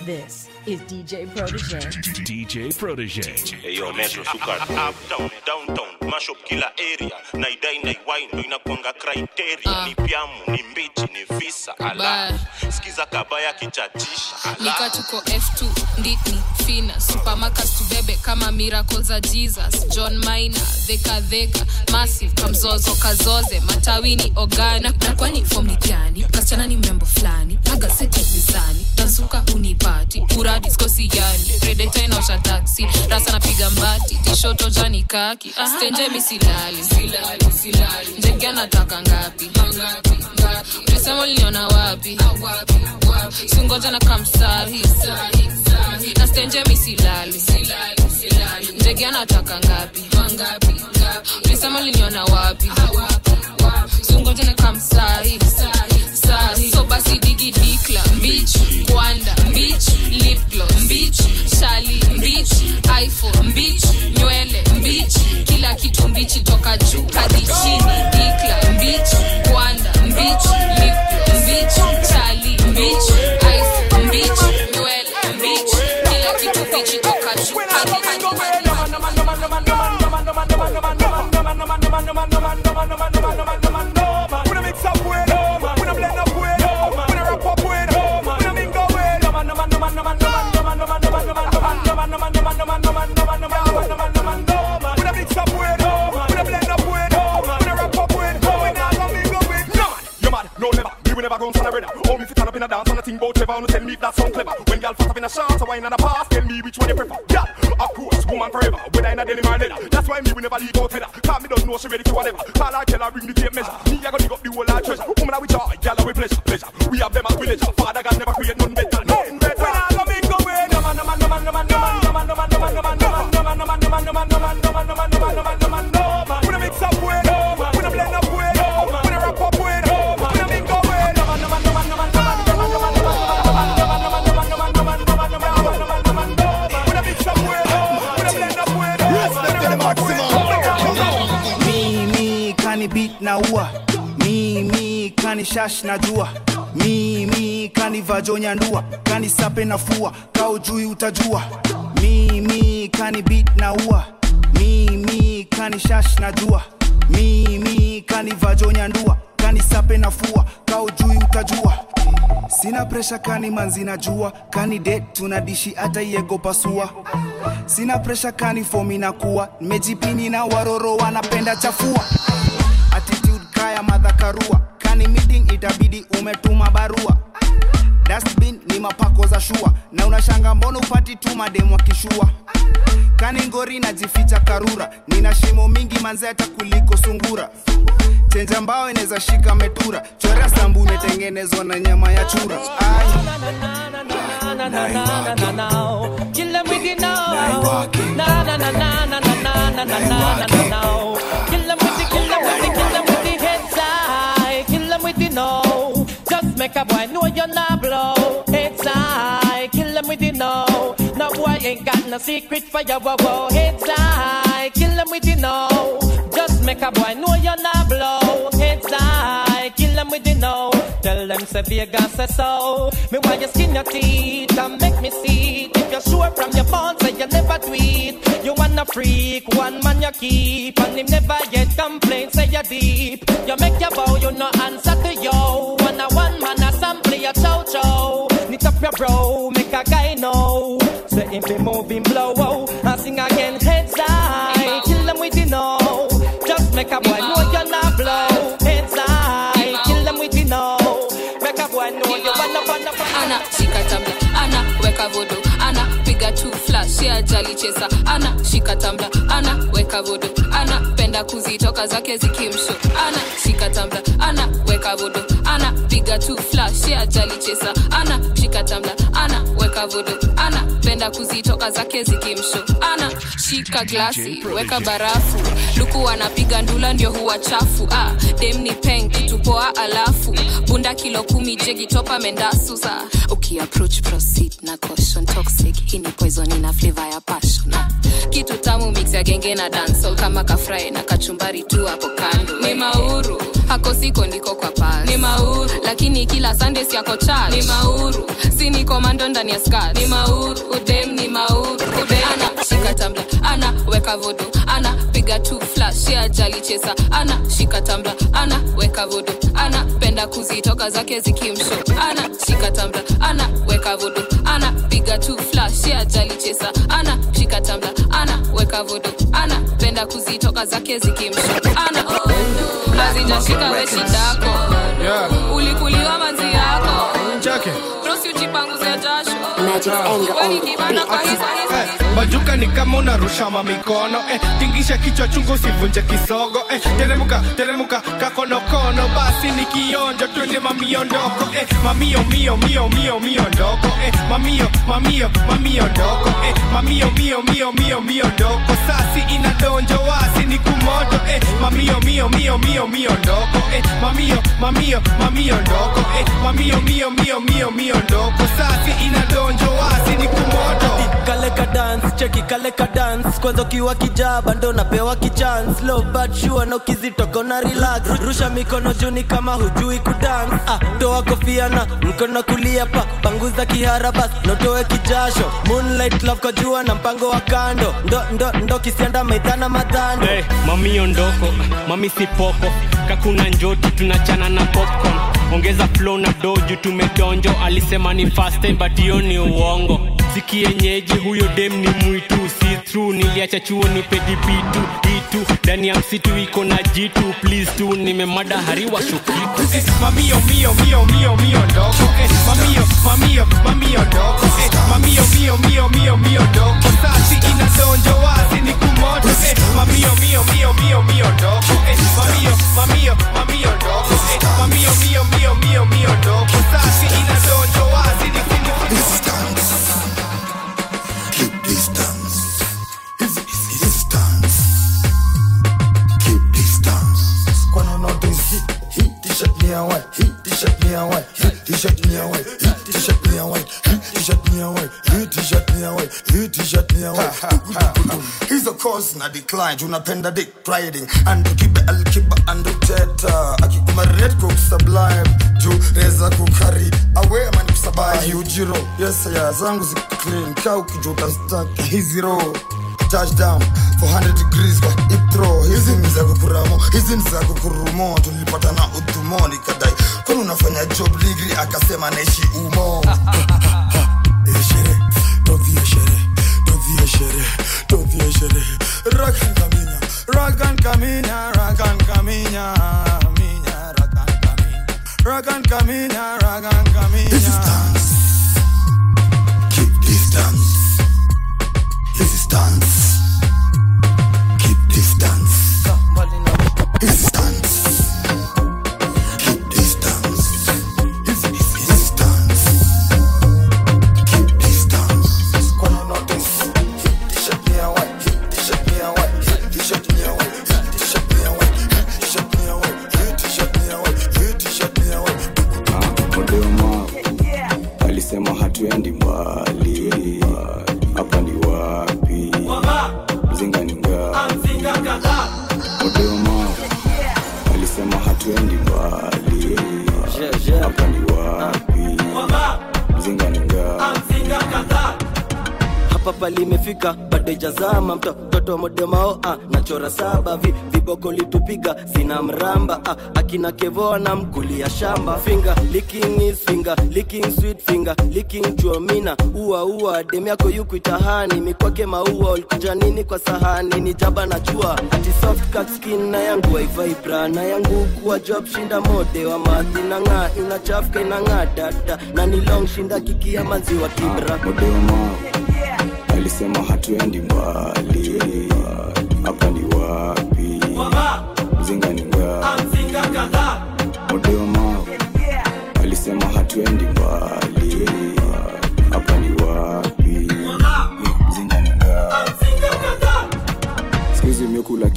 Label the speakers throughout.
Speaker 1: This is DJ Protege.
Speaker 2: DJ Protege.
Speaker 3: Hey yo, Metro Suka. Up, downtown, mash up kila area. Naidai naiwai ndo inakuanga criteria. Ni piamu, ni mbichi, ni visa. Ala, skiza kabaya kichatisha.
Speaker 4: Nika tuko F2, nditni, fina. Supermarkets tubebe kama miracles za Jesus. John Maina, dheka, massive, kamzozo, kazoze. Matawini, ogana. Na kwani form ni gani? Kasichana ni mrembo flani. Aga seti mizani. Dansuka unipati. Pura disco siyani. Predator inaosha taxi. Rasa napiga mbati. Tishoto jani kaki. Stenje misilali. Njenge anataka ngapi? Ulisema liniona wapi? Sungoja na kamsahi. Na stenje misilali. Njenge anataka ngapi? Ulisema liniona wapi? Sungoja na kamsahi. So basi digi dikla, bitch, Kwanda, bitch, lip gloss, bitch, Shali, bitch, iPhone, bitch, nywele, bitch, kila kitu bitch toka juu hadi chini, dikla, bitch, Kwanda, bitch, lip gloss, bitch, Shali, bitch, iPhone, bitch, nywele, bitch, kila kitu bitch toka juu hadi
Speaker 5: never go on a brother. Only if you turn up in a dance and a thing about clever. No tell me if that sound clever. When y'all fast up in a shot, a wine and a pass, tell me which one you prefer. Yeah, of course, woman forever. Whether in a denim or leather. That's why me we never leave out header. Cause me don't know she ready for whatever. Call her, tell her, bring the tape measure. Me I go dig up the whole lot treasure. Woman with joy, y'all with pleasure. We have them as villager. Father God never create none better. None better. When I go make go away, no man. When I mix up way, when I blend up way, when I rap up way, when I make go away,
Speaker 6: me kani beat na ua, me kani shash na jua, me kani vajonya ndua, kani sape na fua, kao jui utajua. Me kani beat na ua, me kani shash na jua, me kani vajonya ndua, kani sape na fua, kao jui utajua. Sina pressure kani manzi na jua, kani date tunadishi ata yego pasua. Sina pressure kani fomi na kuwa, nimejipini na waroro wanapenda chafua. Attitude kaya madhakarua, kani meeting itabidi umetuma barua. Dustbin ni mapako za shua, na unashanga mbono upati tuma demu kishua. Kani ngori na jificha karura, nina shimo mingi manzeta kuliko sungura. Chenja mbao ineza shika metura, chorea sambu netengenezwa na nyama ya chura. Kill them with it now. Kill them with the heads high. Kill them with it now. Just make a boy know you're not blow. Heads high. Kill them with it now. No boy ain't got no secret for your wow. Heads high. Kill them with it now. Just make a boy know you're not blow. Heads high. Kill them with it now. Tell them say Vegas say so. Me why you skin your teeth and make me see it. If you're sure from your bones say you never tweet. You wanna freak, one man you keep. And him never yet complain, say you deep. You make your bow, you no answer to yo. One man a sample your chow. Knit up your bro, make a guy know. Say if he moving blow, and sing again heads high. Kill them with it no. Just make a boy know you're not blow. Heads high, kill them with it no. Make a boy know you wanna.
Speaker 4: Ana shika tambla, ana weka vodo, ana piga tu flash ya jali chesa. Ana shika tambla, ana weka vodo, ana penda kuzitoka zake zikimsho. Ana shika tambla, ana weka vodo, ana piga tu flash ya jali chesa. Ana shika tambla, ana weka vodo, ana penda kuzitoka zake zikimsho. Ana shika glasi, weka barafu, luku anapiga ndula ndio huwa chafu. Dem ni peng tupoa alafu, bunda kilo 10 jegi topa mendasu za. Approach proceed na caution, toxic hii ni poison ina flavor ya passion. Kitu tamu mix ya genge na dancehall kama kafry na kachumbari tu hapo kando. Ni mauru hako siko ndiko kwa pass. Ni mauru, lakini kila Sunday si yako charge. Ni mauru, si ni komando ndani ya skirt. Ni mauru, udem ni mauru. Udem ana shika tambla, ana weka vodo, ana piga tu flash ya jali chesa. Ana shika tambla, ana weka vodo, ana penda kuzitoka zake zikimsho. Ana shika tambla, ana weka vodo, ana piga tu flash ya jali chesa. Ana shika tambla, ana weka vodo, ana penda kuzitoka zake zikimsho. Ana lazima shika we shidako. Ulikuliwa manzi yako.
Speaker 7: Chake
Speaker 4: Rosi ujipanguze jasho.
Speaker 1: Magic anger on
Speaker 7: Bajuka ni kama unarusha mamikono tingisha kichwa chungu sivunje kisogo teremuka kakonokono basi ni kionjo twende mamio ndoko mamio mio ndoko mamio ndoko mamio ndoko sasi inadonjo wasi ni kumoto mamio ndoko mamio ndoko mamio ndoko sasi inadonjo wasi ni kumoto.
Speaker 8: Kaleka dance kwanza kiwa kijaba ndo napewa kichance low but sure no kizitoko na relax rusha mikono juu ni kama hujui kudance toa kofia na mkono kulia pa panguza kiharabas notoe kijasho moonlight love kwa jua na mpango wa kando ndo kisianda maidhana madhando
Speaker 9: mami ondoko mami sipoko kakuna njoti tunachana na popcorn ongeza flow na doju tumedonjo alisema ni fast time but hiyo ni uongo sikie nyeji huyo dem ni mwitu see through niliacha chuo ni pedipitu itu ndani ya msitu iko na jitu please tu nimemada hariwa shukitu
Speaker 7: mamio ndoko mamio ndoko mamio ndoko sasi inadonjo wasi ni kumoto mamio ndoko mamio ndoko mamio ndoko sasi inadonjo wasi ni kumoto.
Speaker 10: Keep distance. Distance. Keep distance. Kwano not hit t-shirt me away. Hit t-shirt me away. Hit t-shirt me away. Hit t-shirt me away. Hit t-shirt me away. Hit t-shirt me away. Hit t-shirt me away. He's a cause na decline. Tunapenda dick riding. And kibe al-kiba and teta. Akikuma red cook sublime. Juu reza kukari. Away man kusabai. Ujiro. Yes ya zangu zi clean. Kau kijuta stack. Hizi roll. Touchdown 400 degrees kwa itro. Hizi niza kukuramo. Hizi niza kukurumo. Tulipata na utumoni kadai. Kwani unafanya job degree akasema naishi umo. Eshere. Don't be a shere. Rakan kaminya. This is dance. Keep distance. This is dance. Keep distance. This is dance. Keep distance. This is dance. Keep distance. Kwano notice. Hit t-shirt me away. Hit t-shirt me away. Hit t-shirt me away. Hit t-shirt me away. Hit t-shirt me away. Hit t-shirt me away. Hit t-shirt me away.
Speaker 11: Modema alisema hatuendi mbali. Hapa ni wapi? Mzinga ni ngapi? Modema alisema hatuendi mbali. Hapa ni wapi? Mzinga ni ngapi?
Speaker 8: hapa palimefika bado jazama mtoto modemao nachora saba viboko litupiga sina mramba akina kevoa na mkulia shamba finger licking is finger licking sweet finger licking chuomina ua demi yako yuku itahani mikwake maua ulikuja nini kwa sahani ni jaba na chua ati soft cut skin na yangu waivibra na yangu kuwa job shinda mode wa mathi na nga inachafka inanga dada na ni long shinda kikia maziwa kibra
Speaker 11: modema alisema hatuendi mbali. Hapa ni wapi? Mzinga ni ngapi? Modema alisema hatuendi mbali. Hapa ni wapi? Mzinga ni ngapi? Squeeze miokula kila na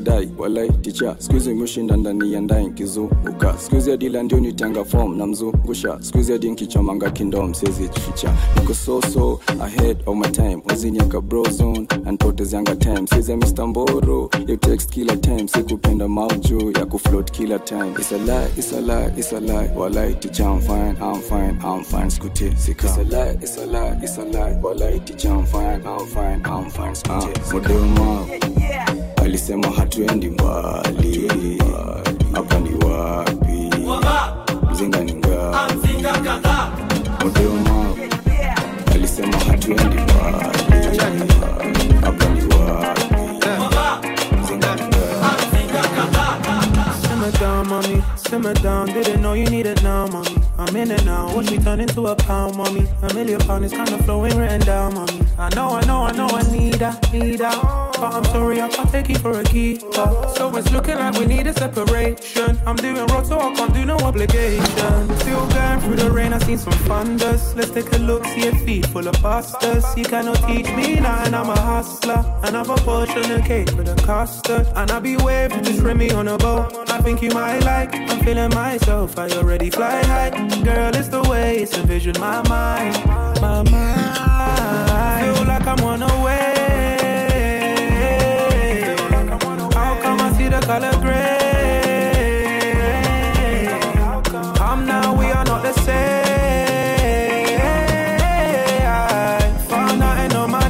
Speaker 11: sidai walai ticha squeeze mushinda ndani ya ndai nkizunguka squeeze dila ndio nitanga form na mzungusha squeeze dinki chomanga kingdom sezi jificha niko so ahead of my time wazinyaka bro zone and potez younger time sezi Mr. Mboro you text killer time sikupenda maujo ya kufloat killer time it's a lie walai ticha I'm fine skute sika it's a lie walai ticha I'm fine skute modema alisema hatuendi mbali hapa ni wapi mzinga ni ngapi modema alisema hatuendi mbali hapa ni wapi mzinga ni ngapi. Simmer down, didn't know you needed now, mommy. I'm in it now, watch me turn into a pound, mommy. £1 million is kinda flowing written down, mommy. I know I need that. But I'm sorry, I can't take you for a keeper. So it's looking like we need a separation. I'm doing road, so I can't do no obligation. Still going through the rain, I seen some thunders. Let's take a look, see a feet full of busters. You cannot teach me nothing, I'm a hustler. And I've a portion of cake with a custard. And I be waving, just rim me on a boat. I think you might like, I'm feeling myself, I already fly high. Girl, it's the way it's envisioned my mind. Feel like I'm on a way. The color gray. Come now, we are not the same. I found out I know my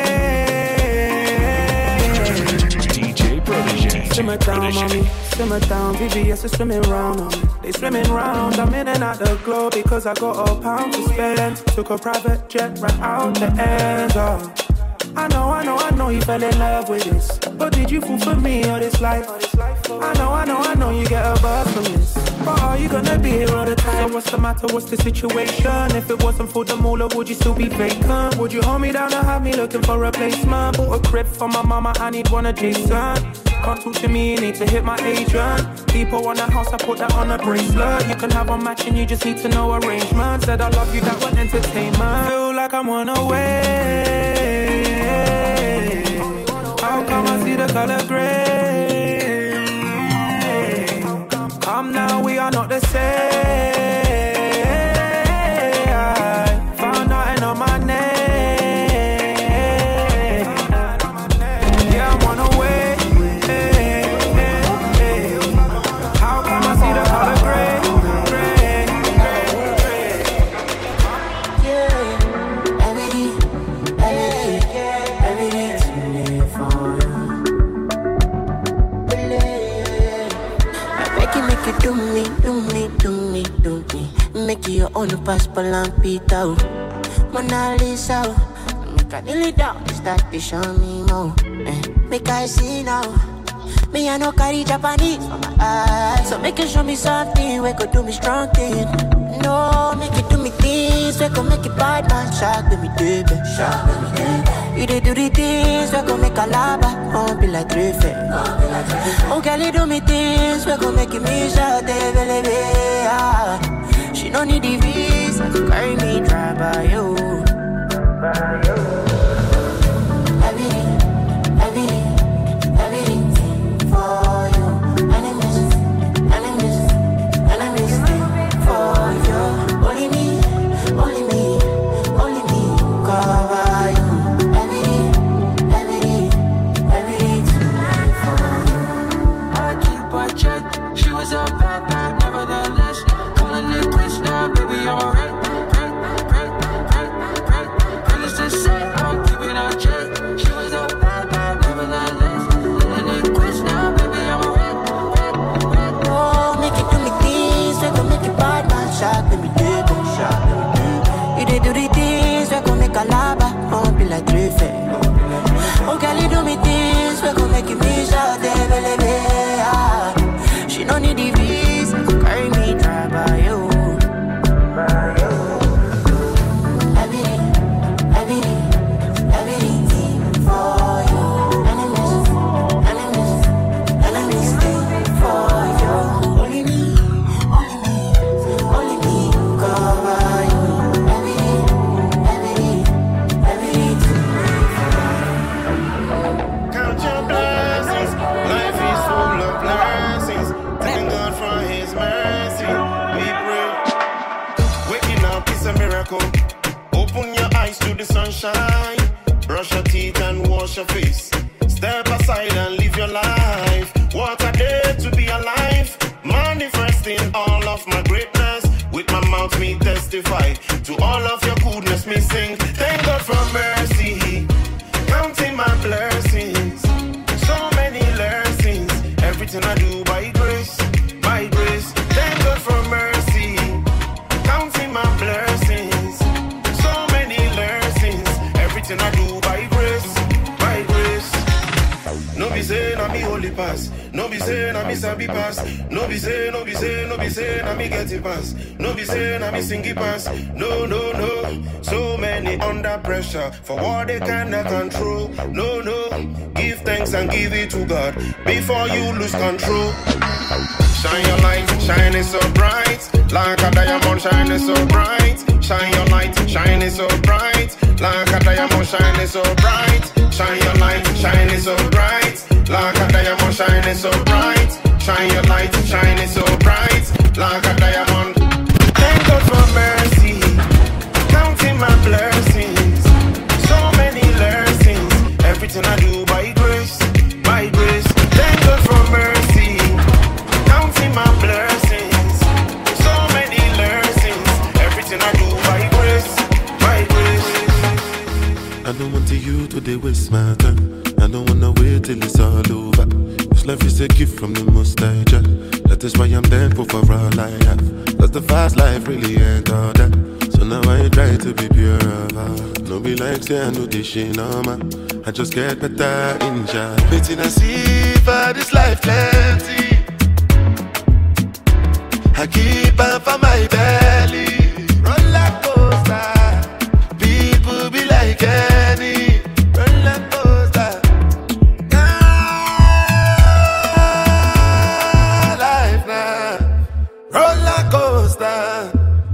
Speaker 11: name.
Speaker 2: DJ Protege.
Speaker 11: Simmer down, mommy. Simmer down, VVS is swimming round on me. They swimming round, I'm in and out the globe because I got a pound to spend. Took a private jet right out the end. I know you fell in love with this. But did you fall for me or this life? I know you get a buzz from this. But are you gonna be here all the time? So what's the matter, what's the situation? If it wasn't for the moolah, would you still be vacant? Would you hold me down or have me looking for a replacement? Bought a crib for my mama, I need one adjacent. Can't talk to me, you need to hit my agent. People on the house, I put that on a bracelet. You can have a match and you just need to know arrangement. Said I love you, that was entertainment. Feel like I'm on a way. How come I see the color gray? Come now, we are not the same. I found out I know my name. Yeah, I'm on a way. How come I see the color gray? Do me. Make your own passport and pita. Mona Lisa. Make a dilly down. Start to show me more. Make I see now. Me I no carry Japanese on my eyes. So make you show me something. We could do me strong thing. No, make you do me things. We could make it bad man. Shock with me, baby. You do the things. We could make a lava. Won't be like Griffin. Oh, girl, you do me things. We could make it me shot, baby. She don't need the visa to carry me dry by you. Everything for you. Enemies for you. Only me, cover you. Everything for you. I keep a check. She was a bad, nevertheless. Calling it quits now, baby, I'm alright.
Speaker 3: the sunshine. Brush your teeth and wash your face. Step aside and live your life. What a day to be alive. Manifesting all of my greatness. With my mouth me testify. To all of your goodness me sing. Thank God for mercy. Counting my blessings. So many blessings. Everything I do by grace. By grace. Thank God for mercy. Counting my blessings. So many blessings. Everything I do by grace. By grace. No be say na me holy pass. No be say na me sabi pass. No be say, no be say, no be say na me get it pass. No be say na me sing it pass. No, no, no. So many under pressure for what they cannot control. No, no. Give thanks and give it to God before you lose control. Shine your light, shining so bright. Like a diamond shining so bright. Shine your light, shining so bright. Like a diamond shining so bright. Shine your light, shining so bright. Like a diamond shining so bright. Shine your light, shining so bright. Like a diamond. Thank God for mercy. Counting my blessings. So many blessings. Everything I do by grace. By grace. Thank God for mercy. Counting my blessings. So many blessings. Everything I do by grace. By grace.
Speaker 12: I don't want you to they waste my time. I don't wanna wait till it's all over. This life is a gift from the Most High Jah. That is why I'm thankful for all I have. Cause the fast life really ain't all that. So now I try to be pure of heart. No be like say I know this shit no man. I just get better in Jah. Waiting I see for this life plenty. I keep on for my belly. Roller coaster. People be like any roller coaster. Life now. Roller coaster.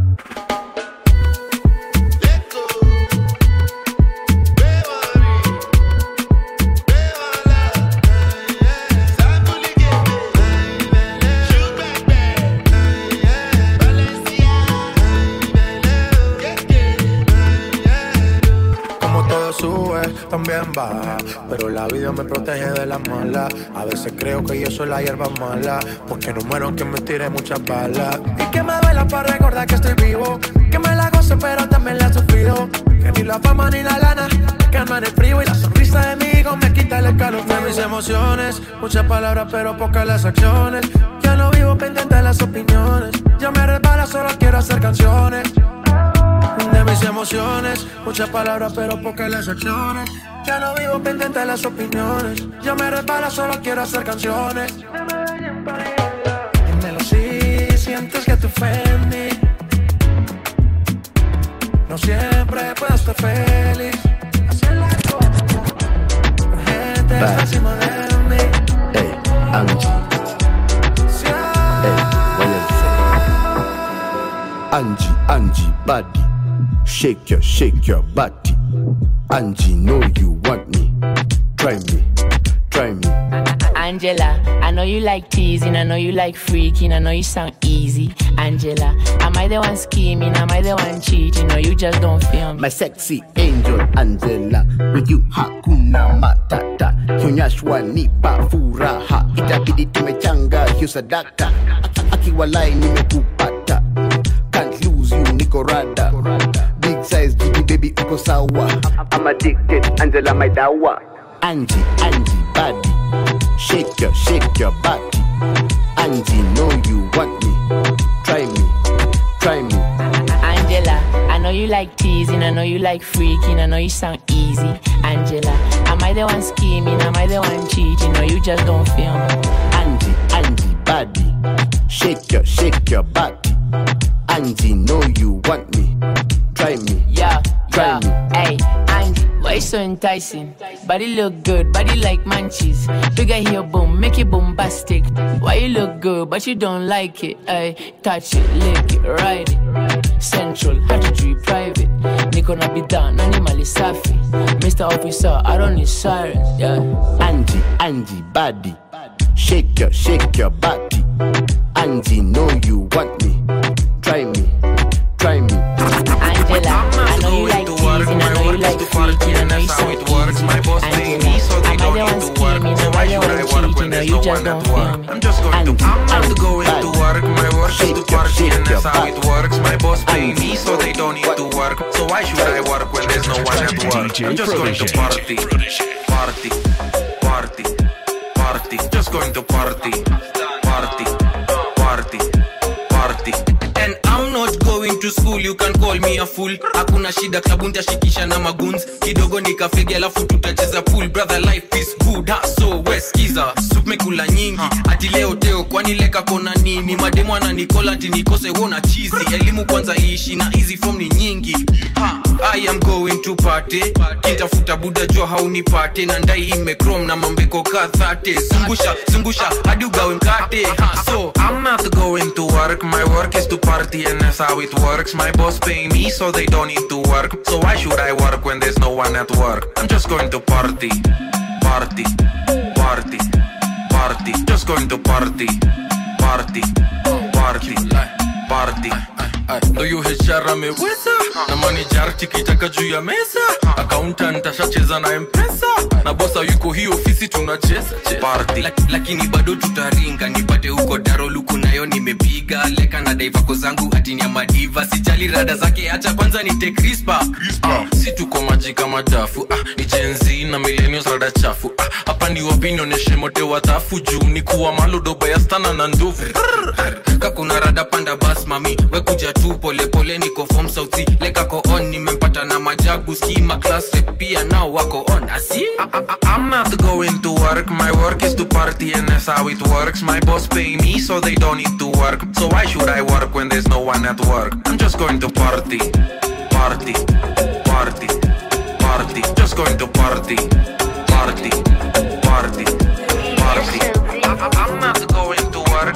Speaker 13: También baja, pero la vida me protege de las malas. A veces creo que yo soy la hierba mala, porque no muero aunque me tire muchas balas. Y que me duela para recordar que estoy vivo, que me la gozo pero también la he sufrido. Que ni la fama ni la lana me calman el frío, y la sonrisa de mi hijo me quita el escalofrío. De mis emociones, muchas palabras pero pocas las acciones. Ya no vivo pendiente de las opiniones, ya me resbala, solo quiero hacer canciones. De mis emociones, muchas palabras pero pocas las acciones. Ya no vivo pendiente de las opiniones, ya me resbala, solo quiero hacer canciones. Dímelo si sientes que tu fe en mí no siempre puedo estar feliz. Así es la cosa, la gente está encima de mí.
Speaker 14: Hey, Angie. Angie, Angie, body. Shake your body. Angie, know you want me. Try me, try me.
Speaker 15: Angela, I know you like teasing, I know you like freaking, I know you sound easy. Angela, am I the one scheming, am I the one cheating, or you just don't feel me?
Speaker 14: My sexy angel, Angela. With you hakuna matata. Kionyeshwa nipa furaha. Itabidi tumechanga hiyo sadaka. Akiwalai nimekupata. Can't lose you, niko rada. Big size, baby, uko sawa. I'm addicted, Angela, my dawa. Angie, Angie, body. Shake your body. Angie, know you want me. Try me, try me.
Speaker 15: Angela, I know you like teasing, I know you like freaking, I know you sound easy. Angela, am I the one scheming, am I the one cheating, or you just don't feel me?
Speaker 14: Angie, Angie, body. Shake your body. Angie, know you want me. Try me, try me.
Speaker 15: Hey, Angie, why you so enticing? Body look good, body like munchies. Bigger heel boom, make it bombastic. Why you look good, but you don't like it? Ay, touch it, lick it, ride it. Central, had to do private. Niko na be done, animally safi. Mr. Officer, I don't need sirens, yeah.
Speaker 14: Angie, Angie, body. Shake your body. Angie, know you want me. Try me, try me.
Speaker 15: Angela, I know you like teasing, I know you like party and that's how it works. My boss pay me so they don't need to work. So why should I work when there's no one at work? I'm just going to, I'm not going to work. My work is to party and that's how it works. My boss pay me so they don't need to work. So why should I work when there's no one at work? I'm just going to party, party, party, party. Just going to party, party, party, party. And I'm not going to school, you can call me a fool. Hakuna shida, klabu nitashikisha na magoons. Kidogo nikafege alafu tutacheza pool. Brother, life is good, ha, so weskiza. Soup mekula nyingi, ati leo teo kwani leka kona nini. Mademu ananikola ati nikose wona cheesy. Elimu kwanza ishi na easy form ni nyingi. I am going to party. Kintafuta buda jua haunipate. Na ndai imekrom na mambeko kathate. Zungusha, zungusha, hadi ugawe mkate. So I'm not going to work. My work is to party and that's how it works. My boss pay me so they don't need to work. So why should I work when there's no one at work? I'm just going to party, party, party, party. Just going to party, party, party, party. Ndo yu HR ameweza na manager tikitaka juu ya meza. Accountant ashacheza na M-Pesa na bossa yuko hii ofisi tunacheza party. Lakini bado tutaringa nipate huko daro luku nayo nimepiga leka na daivako zangu ati ni madiva. Sijali rada zake acha kwanza nite crispa. Si tuko maji kama dafu ni Gen Z na millennials rada chafu. Hapa ni opinion neshe mote watafu juu ni kuwa maludo bayastana na ndovu. Kakuna rada panda bas mami we kuja tu pole pole niko form sauti leka ko on nimempata na majagu schema class pia now wako on asi. I'm not going to work. My work is to party and that's how it works. My boss pay me so they don't need to work. So why should I work when there's no one at work? I'm just going to party, party, party, party. Just going to party, party, party, party. I'm not going to work.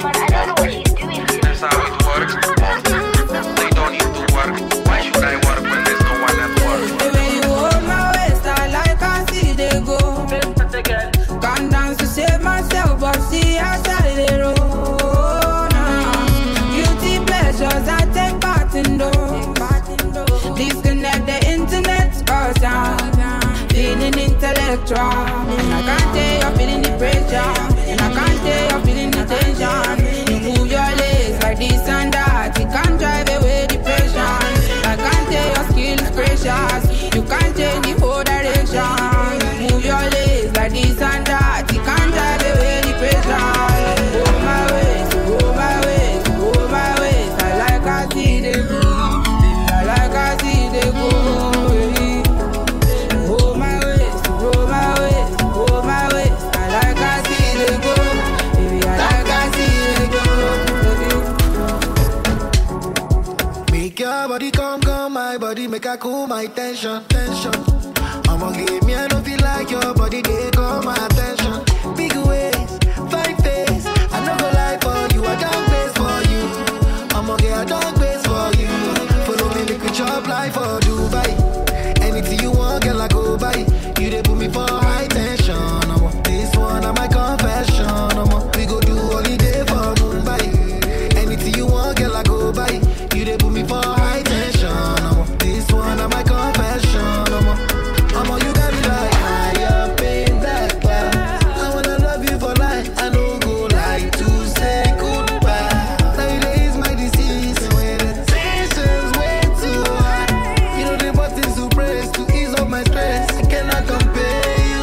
Speaker 15: That's how it works. They don't need to work. Why should I work when there's no one at work?
Speaker 16: The way you hold my waist, I like I see they go. Can't dance to save myself, but see outside the road. Beauty pleasures, I take part in those. Disconnect the internet, cause I'm feeling intellectual. And I can't tell you're feeling the pressure. And I can't tell you're feeling the tension. You move your legs like this and that. You can't drive away depression. I can't tell your skill is precious. You can't change the whole direction. You move your legs like this and that. You can't drive away depression. Go my ways, go my ways, go my ways. I like I see the go. I like I see the go. Go my ways, go my ways, go my ways. I like I see the go. Baby, I like I see the go.
Speaker 10: Make your body come, my body make her cool my tension. I'ma give me I don't feel like your body, they call my attention. Big ways, 5 days, I no go lie for you, I don't place for you. I'ma get a dog base for you. Follow me, make we chop life for Dubai. Anything you want, girl, I go buy. You they put me for high tension. This one, I'm my confession. We go do holiday for Mumbai. Anything you want, girl, I go buy. You they put me for high tension. This one, I'm my confession. You got me like high up in that class. I wanna love you for life. I don't go like to say goodbye. Nowadays my disease when the tension's way too high. You know the buttons to press to ease up my stress. I cannot compare you.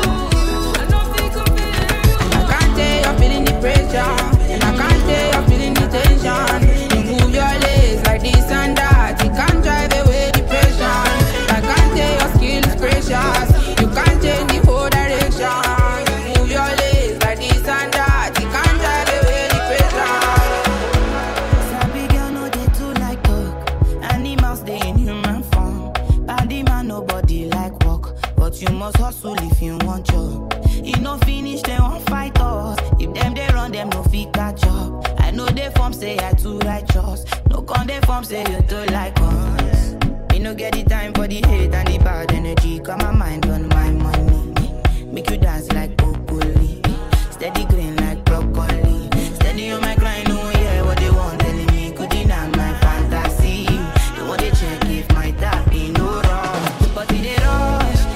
Speaker 16: I can't tell you're feeling the pressure. And I can't tell you're feeling the tension. You move your legs like this and that. You can't drive away depression. I can't tell your skill is precious. You can't change the whole direction. You move your legs like this and that. You can't drive away depression.
Speaker 17: Sabi girl no dey too like talk. Animals they in human form. Body man nobody like walk, but you must hustle if you want job. You no finish they won't fight us. If them they run them no fit catch up. I know they form say I too righteous. No con they form say you too like us. Me no get the time for the hate and the bad energy. Got my mind on my money. Make you dance like broccoli. Steady green like broccoli. Steady on my grind, oh yeah, what they want telling me. Could deny my fantasy. They want to check if my tap ain't no wrong. But in the rush,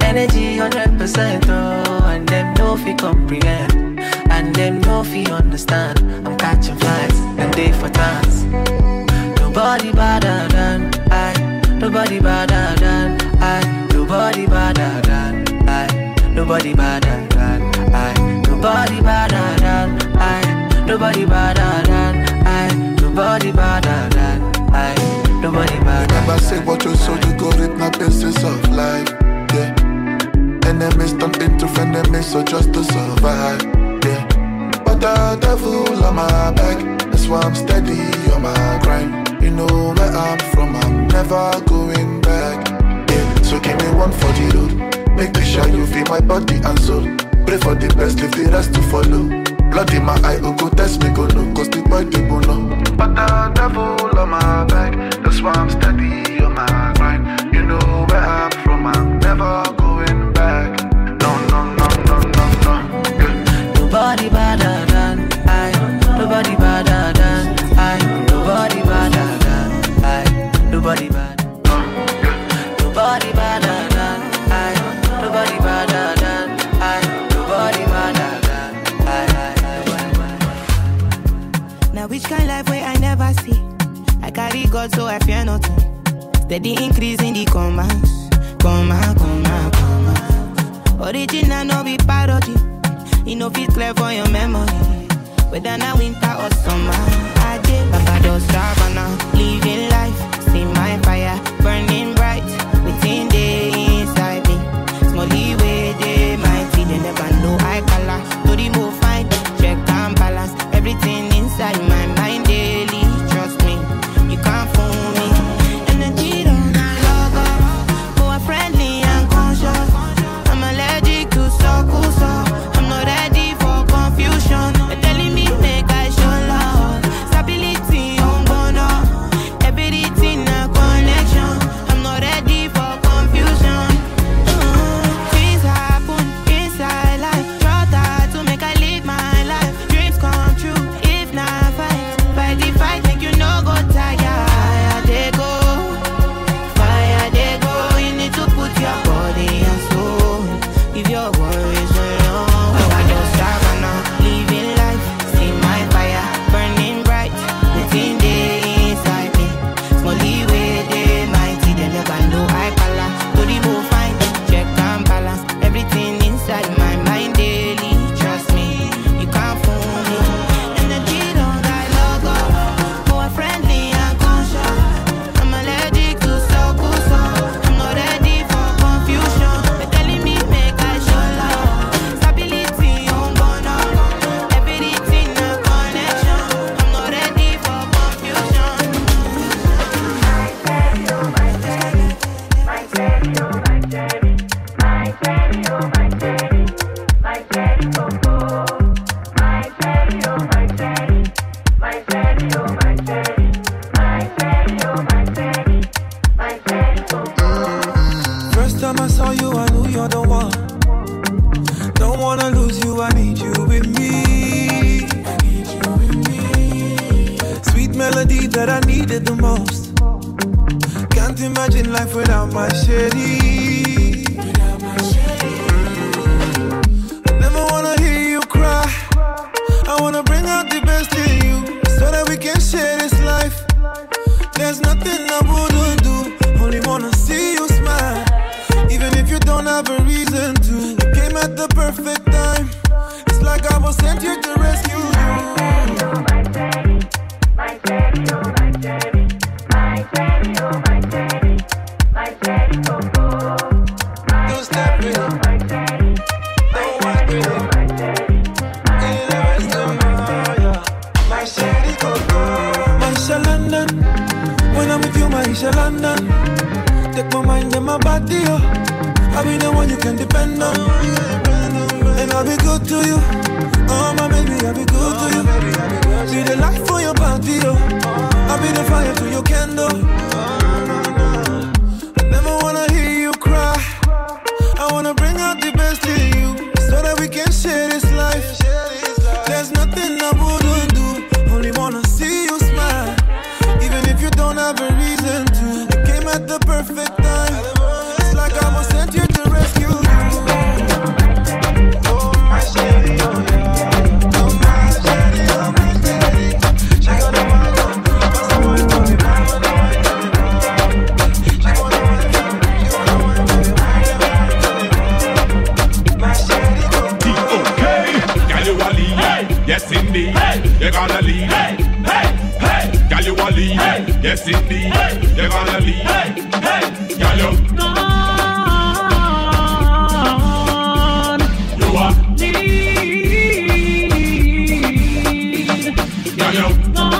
Speaker 18: energy 100%, oh. And them no fi comprehend, and them no fi understand. I'm catching flights and they for dance. Nobody better than I. Nobody better than I. Nobody better than I. Nobody better than I. Nobody better than I. Nobody better than I. Nobody better than I. Nobody better.
Speaker 10: Never say what you sow, you go reap my pieces of life. Yeah. Enemies turn into frenemies, so just to survive. Yeah. But the devil on my back, that's why I'm steady on my grind. You know where I'm from, I'm never going back. Yeah. So give me one for the road. Make sure you feel my body and soul. Pray for the best, leave the rest to follow. Blood in my eye, oh go test me, go no, cause the boy they go no. But the devil on my back, that's why I'm steady on my grind. You know where I'm from, I'm never going back. No, no, no, no, no, no. Yeah.
Speaker 18: Nobody better than I. Nobody better than I. Nobody better than I. Nobody better. Nobody better than I. Nobody better than I. Nobody better than I.
Speaker 17: Now which kind life way I never see? I carry God so I fear nothing. Steady increase in the commas. Original no be parody. You know fit clear for your memory. Whether na winter or summer, I did Papa does Savannah. Living life, see my fire burning bright within the inside me. Smally way they mighty, they never know I color. To the move fine, check and balance everything inside my mind daily. Trust me, you can't fool me. Energy don't log up, more friendly and conscious. I'm allergic to so. I'm not ready for confusion. They're telling me make I show love. Stability on bono. Everything a connection. I'm not ready for confusion. Things happen inside life. Try to make I live my life. Dreams come true. If not fight the fight, make you no go tired. Fire they go. You need to put your body and soul. Give your worries alone. I just Savannah, living life. See my fire burning bright within the inside me. Smally way they mighty, they never know I color. To the move fine, check and balance everything inside my mind daily. Trust me, you can't fool me. Energy don't die logo, more friendly and conscious. I'm allergic to so. I'm not ready for confusion. They're telling me make I show love. Stability on bono. Everything a connection. I'm not ready for confusion.
Speaker 11: First time I saw you, I knew you're the one. Don't wanna lose you, I need you with me. Sweet melody that I needed the most. Can't imagine life without my shady. I never wanna hear you cry. I wanna bring out the best in you, so that we can share this life. There's nothing I wouldn't do. Only wanna see you smile. Even if you don't have a reason to, you came at the perfect time. It's like I was sent here to rescue you. Don't step in, don't wipe it. My shady coco, Maisha London. When I'm with you, Maisha London. Take my mind and my body, oh. I'll be the one you can depend on. And I'll be good to you. Oh my baby, I'll be good to you. Be the light for your body, oh. I'll be the fire to your candle. I never wanna hear you cry. I wanna bring out the best in you, so that we can share this life. There's nothing I wouldn't do. Only wanna see you smile. Even if you don't have a reason to, you came at the perfect time. It's like I was sent here to rescue you.
Speaker 5: Yes indeed, you're gonna lead. Girl, you are need. Girl, you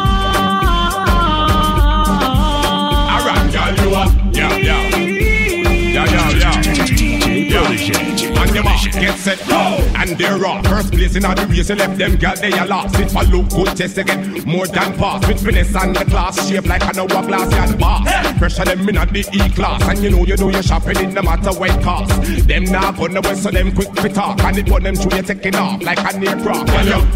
Speaker 5: alright, girl, you are. Yeah. And them off, get set, go. And they're off. First place in all the race, you left them girl, they are lost. It for look good, test again, more than pass. With finesse and the class, shape like an hourglass and boss. Pressure them in at the E-class. And you know you're shopping in no matter what cost. Them now gonna west, so them quick fit talk. And it want them through you taking off like a near rock. And you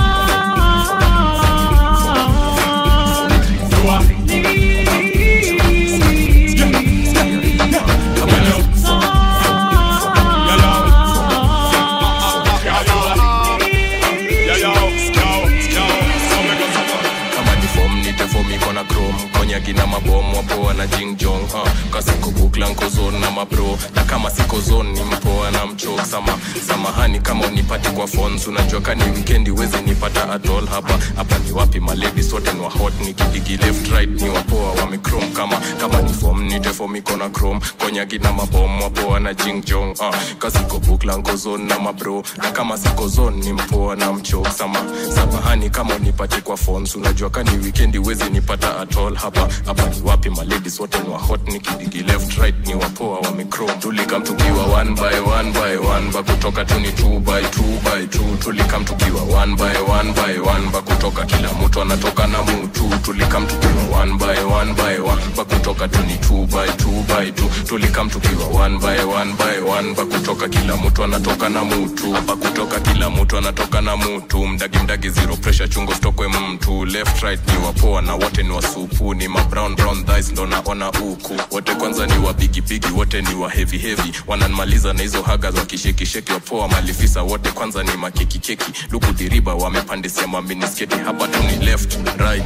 Speaker 19: Gina mabomu wapoa na Jing Jong kasi kubukla nko zone na mabro na kama siko zone ni mpoa na mchok samahani kama unipati kwa phones unajua kani weekendi wezi nipata at all hapa ni wapi my ladies wote ni wa hot nikidigi left right ni wapoa wame chrome kama ni form nite form iko na chrome konya gina mabomu wapoa na Jing Jong kasi kubukla nko zone na mabro na kama siko zone ni mpoa na mchok samahani kama unipati kwa phones unajua kani weekendi wezi nipata at all hapa ni wapi my ladies wote ni wa hot nikidigi left right ni wapoa wame chrome tulikam tukiwa one by one bakutoka tu ni 2 by 2 tulikam tukiwa one by one bakutoka kila mtu anatoka na mtu tulikam tukiwa one by one bakutoka tu ni 2 by 2 tulikam tukiwa one by one bakutoka kila mtu anatoka na mtu bakutoka kila mtu anatoka na mtu mdagi zero pressure chungo stokwe mtu left right ni wapoa na wote ni wasupu ni brown thighs ndo naona huku wote kwanza ni wa bigi wote ni wa heavy wananmaliza na hizo haga za kisheki wapoa malifisa wote kwanza ni makeki luku diriba wamepandisia maminisketi hapa tu ni left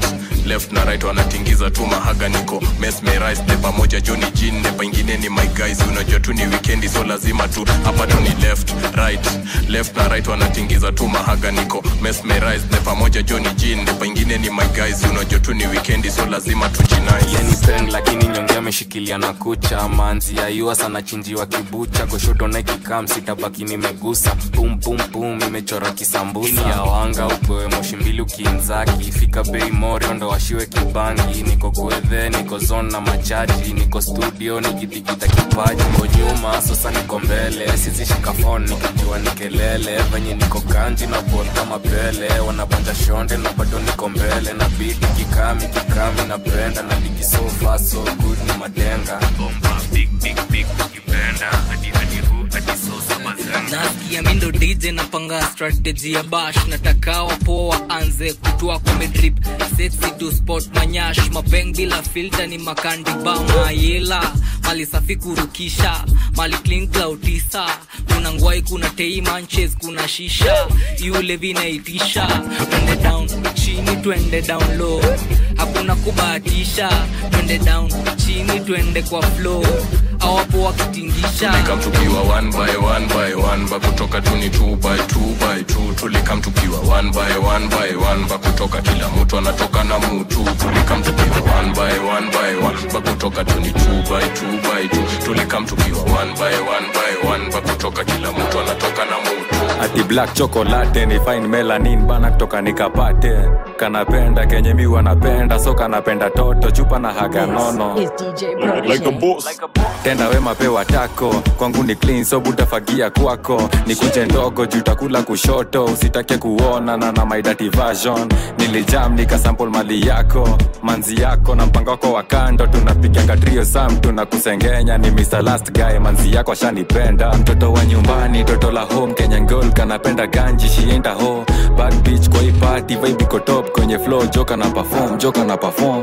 Speaker 19: na right wanatingiza tu mahaga niko mesmerized de pamoja Johnny Jean de pengine ni my guys unajua tu ni weekendi so lazima tu hapa tu ni left na right wanatingiza tu mahaga niko mesmerized de pamoja Johnny Jean de pengine ni my guys unajua tu ni weekendi so lazima tu yani
Speaker 20: peng lakini nyonge ameshikilia na kucha manzi ya yua sana chinjiwa kibucha goshoto na kikam sitabaki nimegusa pum imechora kisambusa ya wanga upewe moshi mbili ukiinzaki fika bei morio ndo washiwe kibangi niko kwethe niko zone na machaji niko studio nikitikita kipaji niko nyuma sasa niko mbele sisi shika phone nikijua nikelele venye niko kanji na ball kama pele wanabanja shonde na bado niko mbele na beat kikami na brenda na digi so fast so good ni madenga bomba big ukipenda hadi so sabazanga
Speaker 21: nasikia mindo DJ napanga strategy ya bash nataka wapoa anze kutua kwa medrip sexy to spot manyash mabeng bila filter ni makandi bama yela mali safi kurukisha mali clean cloud tisa kuna ngwai kuna tei manches kuna shisha yule vinaitisha twende down chini twende down low hakuna kubahatisha twende down chini twende kwa flow awapo wakitingisha
Speaker 19: tulikam tukiwa one by one bakutoka tu ni 2 by 2 tulikam tukiwa one by one bakutoka kila mtu anatoka na mtu tulikam tukiwa one by one bakutoka tu ni 2 by 2 tulikam tukiwa one by one bakutoka kila mtu anatoka na mtu
Speaker 22: ati black chocolate ni fine melanin bana kutoka nikapate kanapenda kenye mi wanapenda so kanapenda toto chupa na haga nono
Speaker 23: like a boss
Speaker 22: tenda wema pewa tako kwangu ni clean so butafagia kwako ni kunje ndogo juu takula kushoto usitake kuona na my dirty version nilijam nikasample mali yako manzi yako na mpango wako wa kando tunapiga trio sam tunakusengenya ni Mr. Last Guy manzi yako shanipenda mtoto wa nyumbani toto la home Kenyan girl kanapenda ganji she ain't a hoe bad bitch kwa hii party vibe iko top kwenye flow joka na perform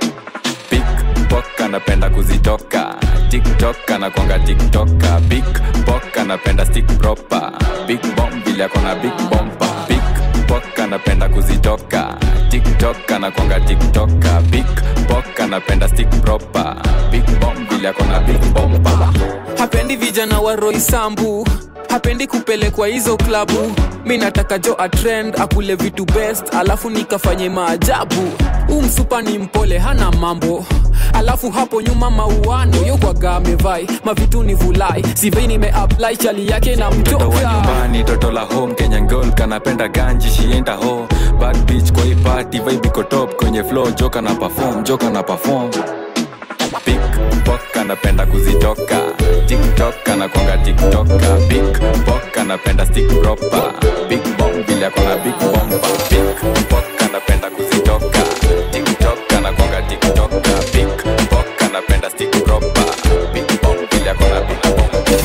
Speaker 22: big bock anapenda kuzitoka TikTok anakuanga TikToker big bock anapenda stick proper big bomb vile akona big bomba big bock anapenda kuzitoka TikTok anakuanga TikToker big bock anapenda stick proper big bomb vile akona big bomba
Speaker 24: hapendi vijana wa Roysambu hapendi kupelekwa hizo klabu mi nataka jo a trend akule vitu best alafu nikafanye maajabu Umsupa ni mpole hana mambo, alafu hapo nyuma mauano yokwaga amevai mavitu ni vulai sivei nimeapply chali yake na mtoka
Speaker 22: mtoto wa nyumbani toto la home Kenyan girl kanapenda ganji she ain't a hoe bad bitch kwa hii party vibe iko top kwenye flow joka na perform Big Bock anapenda kuzitoka TikTok anakuanga TikToka Big Bock anapenda stick proper Big Bomb vile akona big bomba Big Bock anapenda kuzitoka TikTok anakuanga TikToka Big Bock anapenda stick proper Big Bomb vile akona big bomba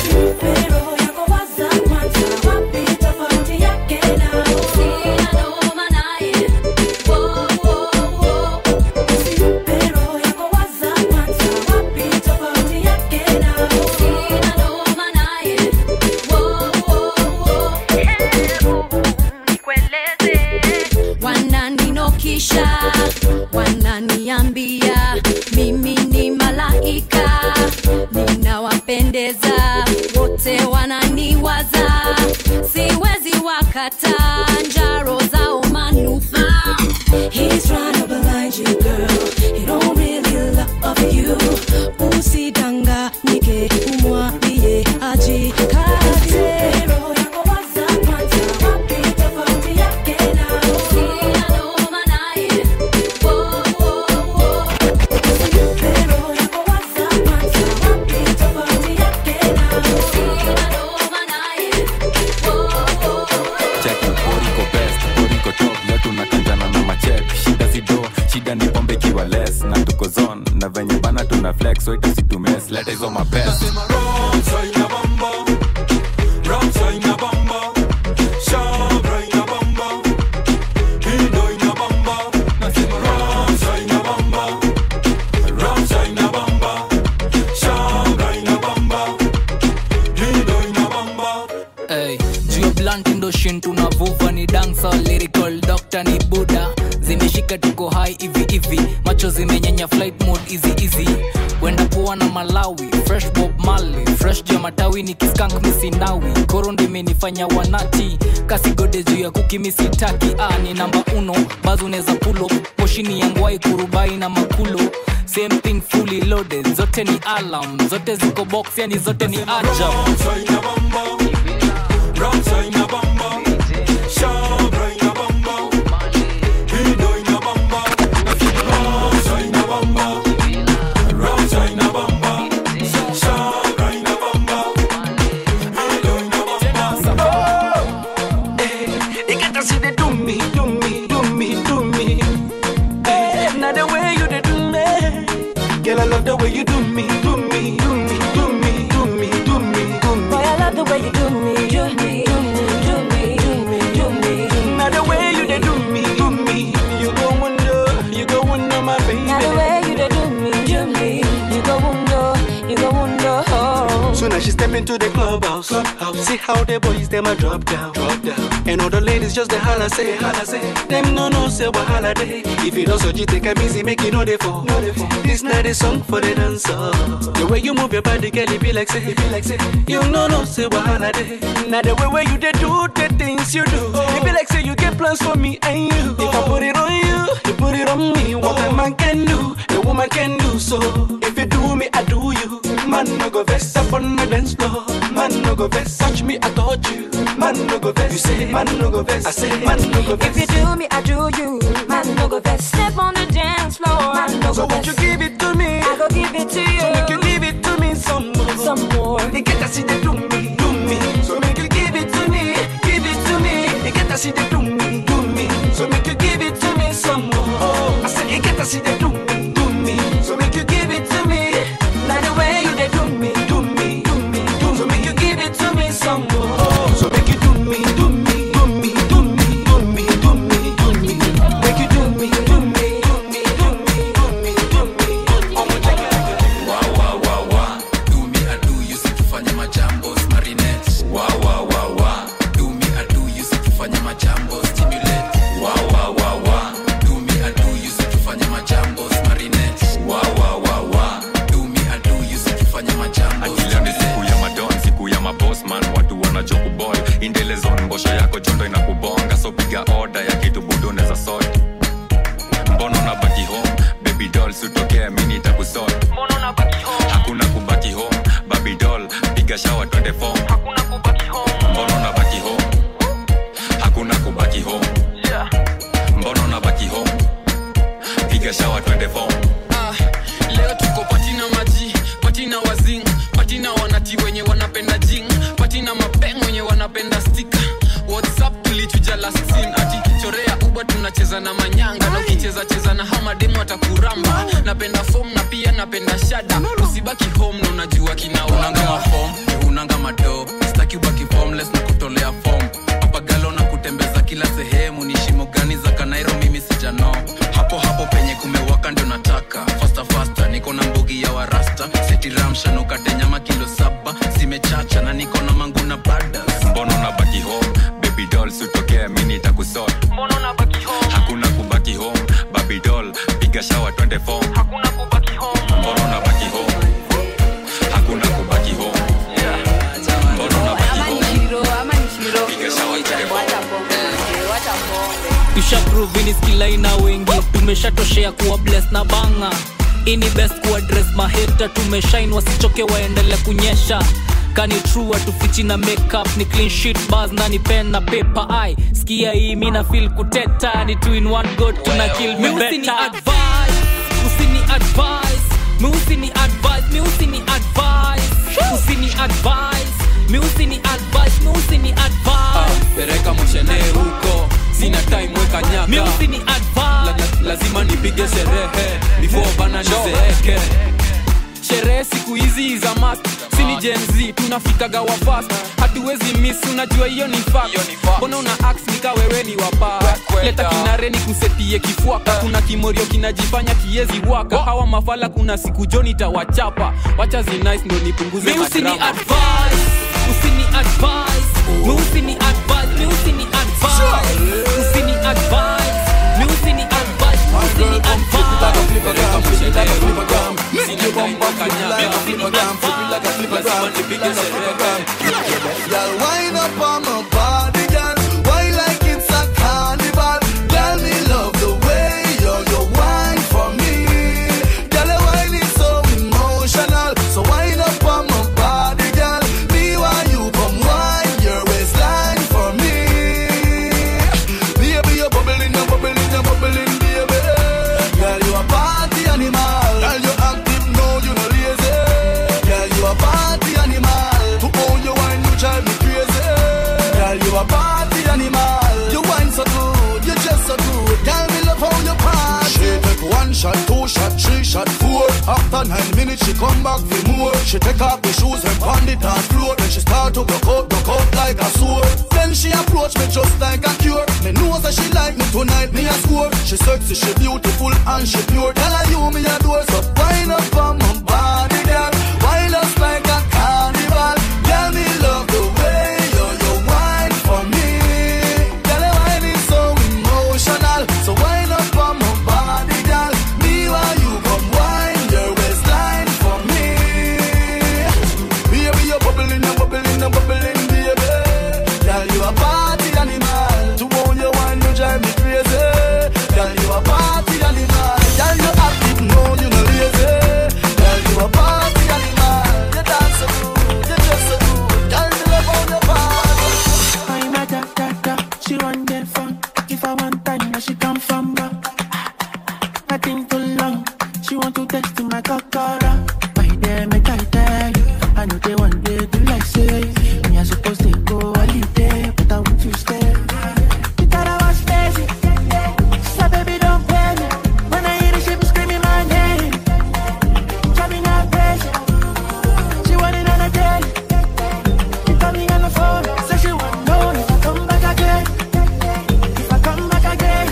Speaker 1: Wananiambia mimi ni malaika, ninawapendeza wote, wananiwaza siwezi wakata njaro zao manufaa. He's trying to blind you girl, he don't really love you. Usidanganyike, umwambie ajikate.
Speaker 22: So it is to mess, let us on my best.
Speaker 21: Hey, Geo Blunt ndo shin tunavuva ni dancer, lyrical doctor ni Buddha. Zimeshika tuko high hivi macho zimenyanya flight mode easy wenda poa na Malawi fresh Bob Marley fresh jia matawi ni kiskank misinawi korondi imenifanya wanati kasi gode juu ya kuki misitaki ni namba 1 bazu neza pulo moshini yangwai kurubai na makulo same thing fully loaded zote ni alarm zote ziko box yani zote ni ajab
Speaker 4: Girl, I love the way you do me, do me, do me, do me, do me, do me, do me. Boy, I love the way you do me, do me, do me, do me, do me, do me. Now the way you do me, you go wonder, my baby. Now the way you do me, you go wonder. So now she step into the clubhouse. See how the boys them a drop down. And all the ladies just the holla say. Them no say what holiday. If you don't so you take a busy, make you know they fall. This not a song for the dancer. The way you move your body, girl, it be like say. You no say what holiday. Now the way you they do the things you do. It be like say you get plans for me and you. If I put it on you put it on me. What a man can do, the woman can do. So if you do me, I do you. Man no go vex up on the dance floor. Man no go vex, touch me, I touch you. Man no go vex, you say. Man no go vex, I say. Man no go vex.
Speaker 1: If you do me, I do you. Man no go vex, step on the dance floor. Man no
Speaker 4: so
Speaker 1: go
Speaker 4: won't you give it to me?
Speaker 1: I go give it to you.
Speaker 4: So make you give it to me some more. They get to see they do me. So make you give it to me. They get to see they do me. So make you give it to me some more. I said they get to see they do me. So make you give it to me. Now the way you they do me. So make you give it to me some more. So make you do me. Make you do me.
Speaker 22: mbona unabaki piga shower twende form. Hakuna kubaki home. Mbona unabaki home? Hakuna kubaki home. Mbona unabaki home? Piga shower twende form.
Speaker 24: Leo tuko patina maji, patina wazing, patina wanati wenye wanapenda jing, patina mapeng wenye wanapenda sticker. WhatsApp tulichuja last scene ati chorea uba tunacheza na manyanga na ukicheza cheza na hama demo atakuramba. Napenda form na pia napenda shada. Usibaki home na unajua kina unanga form, unanga mado. Sitaki ubaki formless na kutolea form. Hapa galo na kutembeza kila sehemu ni shimo gani za Kanairo mimi sijano. Hapo hapo penye kumewaka ndio nataka. Faster niko na mbogi ya warasta. Seti ramsha nukate nyama kilo 7. Zimechacha na niko na mangu na brothers.
Speaker 22: Mbona unabaki home? Baby doll sutokea mimi nitakusort.
Speaker 24: Mbona unabaki home?
Speaker 22: Hakuna kubaki home. Baby doll piga shower twende form.
Speaker 24: Hakuna kubaki home.
Speaker 22: Mbona unabaki home? Hakuna kubaki home. Mbona unabaki home? Piga shower twende form.
Speaker 21: Tusha prove ni skill ina wengi. Tumeshatoshea kuwa blessed na banga. Ini best kuwa dress maheta. Tumeshine wasichoke waendelea kunyesha. Kani true atufichi na makeup. Ni clean sheet bars na ni pen na paper. Ai, skia hii mina feel kuteta. Ni 2 in 1 god tuna kill me better. Usini advice, usini advice. Mi usini advice, mi usini advice. Usini advice, mi usini advice, mi usini advice.
Speaker 24: Pereka mchene huko. Sina time weka nyaka.
Speaker 21: Mi usini advice.
Speaker 24: Lazima nipige sherehe before bana nizeeke. Sherehe siku hizi za must. Sini Gen Z tunafikaga wa fast. Hatuwezi miss unajua hiyo ni fact. Mbona una ask nika wewe ni wapa. Leta kinare ni kusetie kifuaka. Kuna kimorio kinajifanya kiezi waka. Hawa mafala kuna siku joni tawachapa. Wacha zi nice ndo nipunguze madrama.
Speaker 21: Mi usini advice, usini advice. Mi usini advice, mi usini advice. Usini advice, mi usini advice, mi usini advice.
Speaker 24: Pereka mchene huko. Sina time weka nyaka.
Speaker 6: Girl, wind up on my body, girl. Why like it's a carnival? Girl, me love the way you wine for me. Girl, your wine is so emotional. So wind up on my body, girl. Me why you come wine your waistline for me. Baby, you're bubbling, you're bubbling, you're bubbling, baby. Girl, you a party animal. Girl, you active, no, you no lazy. Girl, you a party animal. To own your wine, you drive me crazy. Girl, you a party animal. You wine so good, you just so good. Girl, me love how you party. She take 1 shot, 2 shot, 3 shot, 4. After 9 minutes, she come back for more. She take off the shoes and pound it on floor. Then she start to go out like a sword. Then she approach me just like a cure. Me know that she like me tonight, me a score. She sexy, she beautiful and she pure. Tell her you me adore, so wind up on my body, girl. Wind us like a carnival. Girl, me love the way you wine for me. Girl, your wine is so emotional. So wind up on my body, girl. Me while you come wine your waistline for me. Baby, you're bubbling, you're bubbling, you're bubbling, baby. Girl, you a party animal. To own your wine, you drive me crazy. Girl, you a party animal. Girl, you active, no, you no lazy. Girl, you a party animal. You dance so good, you just so good. Girl, you love on your body.
Speaker 11: I'm a da. She want get fun. If I want time, now she come from back. I think too long. She want to text my kakara. By them, I tell you. I know they want to do like say. Me I supposed to go holiday, but I want to stay. You thought I was crazy. So baby, don't play me. When I hear the shit screaming my name, driving her crazy. She want it on a daily. She call me on the phone, say she want to know if I come back again. If I come back again.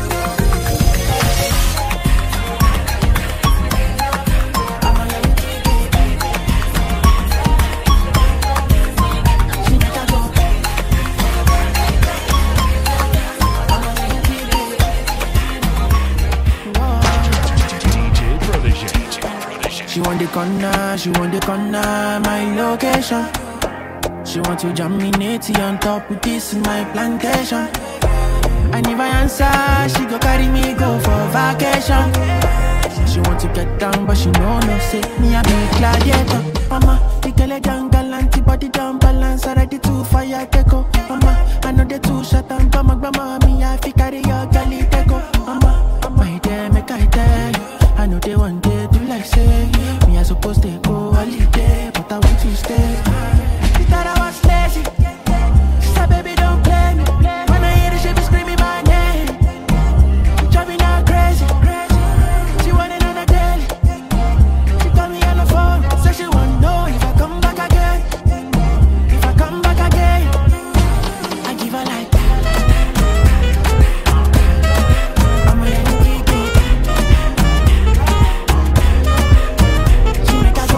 Speaker 11: She want the corner, my location. She want to jam me natty on top with this in my plantation. I never answer, she go carry me go for vacation. She want to get down, but she know no say me a be gladiator. Mama, the girl a jungle antibody down balance, ready to fire gecko. Mama, I know they too shut down, grandma, me I fi carry your galley gecko. Mama, my dear, make I tell you, I know they want to do like say me I supposed to go holiday, but I want to stay. She thought I was lazy. She said, baby, don't play me. When I hear the shit, be screaming my name. Driving her crazy. She want it on a daily. She call me on the phone, said she want to know if I come back again. If I come back again, I give her like that. I'm a young kid. She make her go.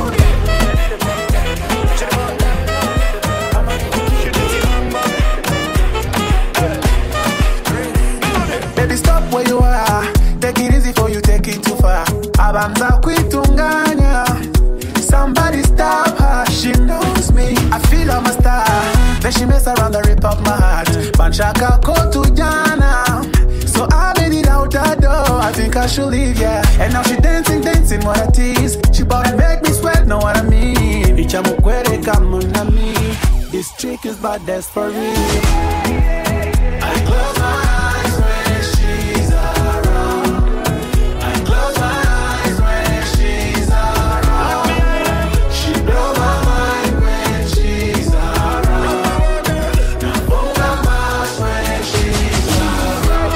Speaker 13: Baby, stop where you are. Take it easy for you, take it too far. Abanza kuitunganya. Somebody stop her, she knows me. I feel I'm a star. Then she mess around and rip up my heart. Banchaka ko to Jana. So I made it out the door. I think I should leave, yeah. And now she dancing, what a tease. She bout to make me sweat, know what I mean. Icha mukwere kama na me. This chick is bad, that's for real. I close my eyes when she's around. I close my eyes when she's around. She blow my mind when she's around. Nafunga mask when she's around.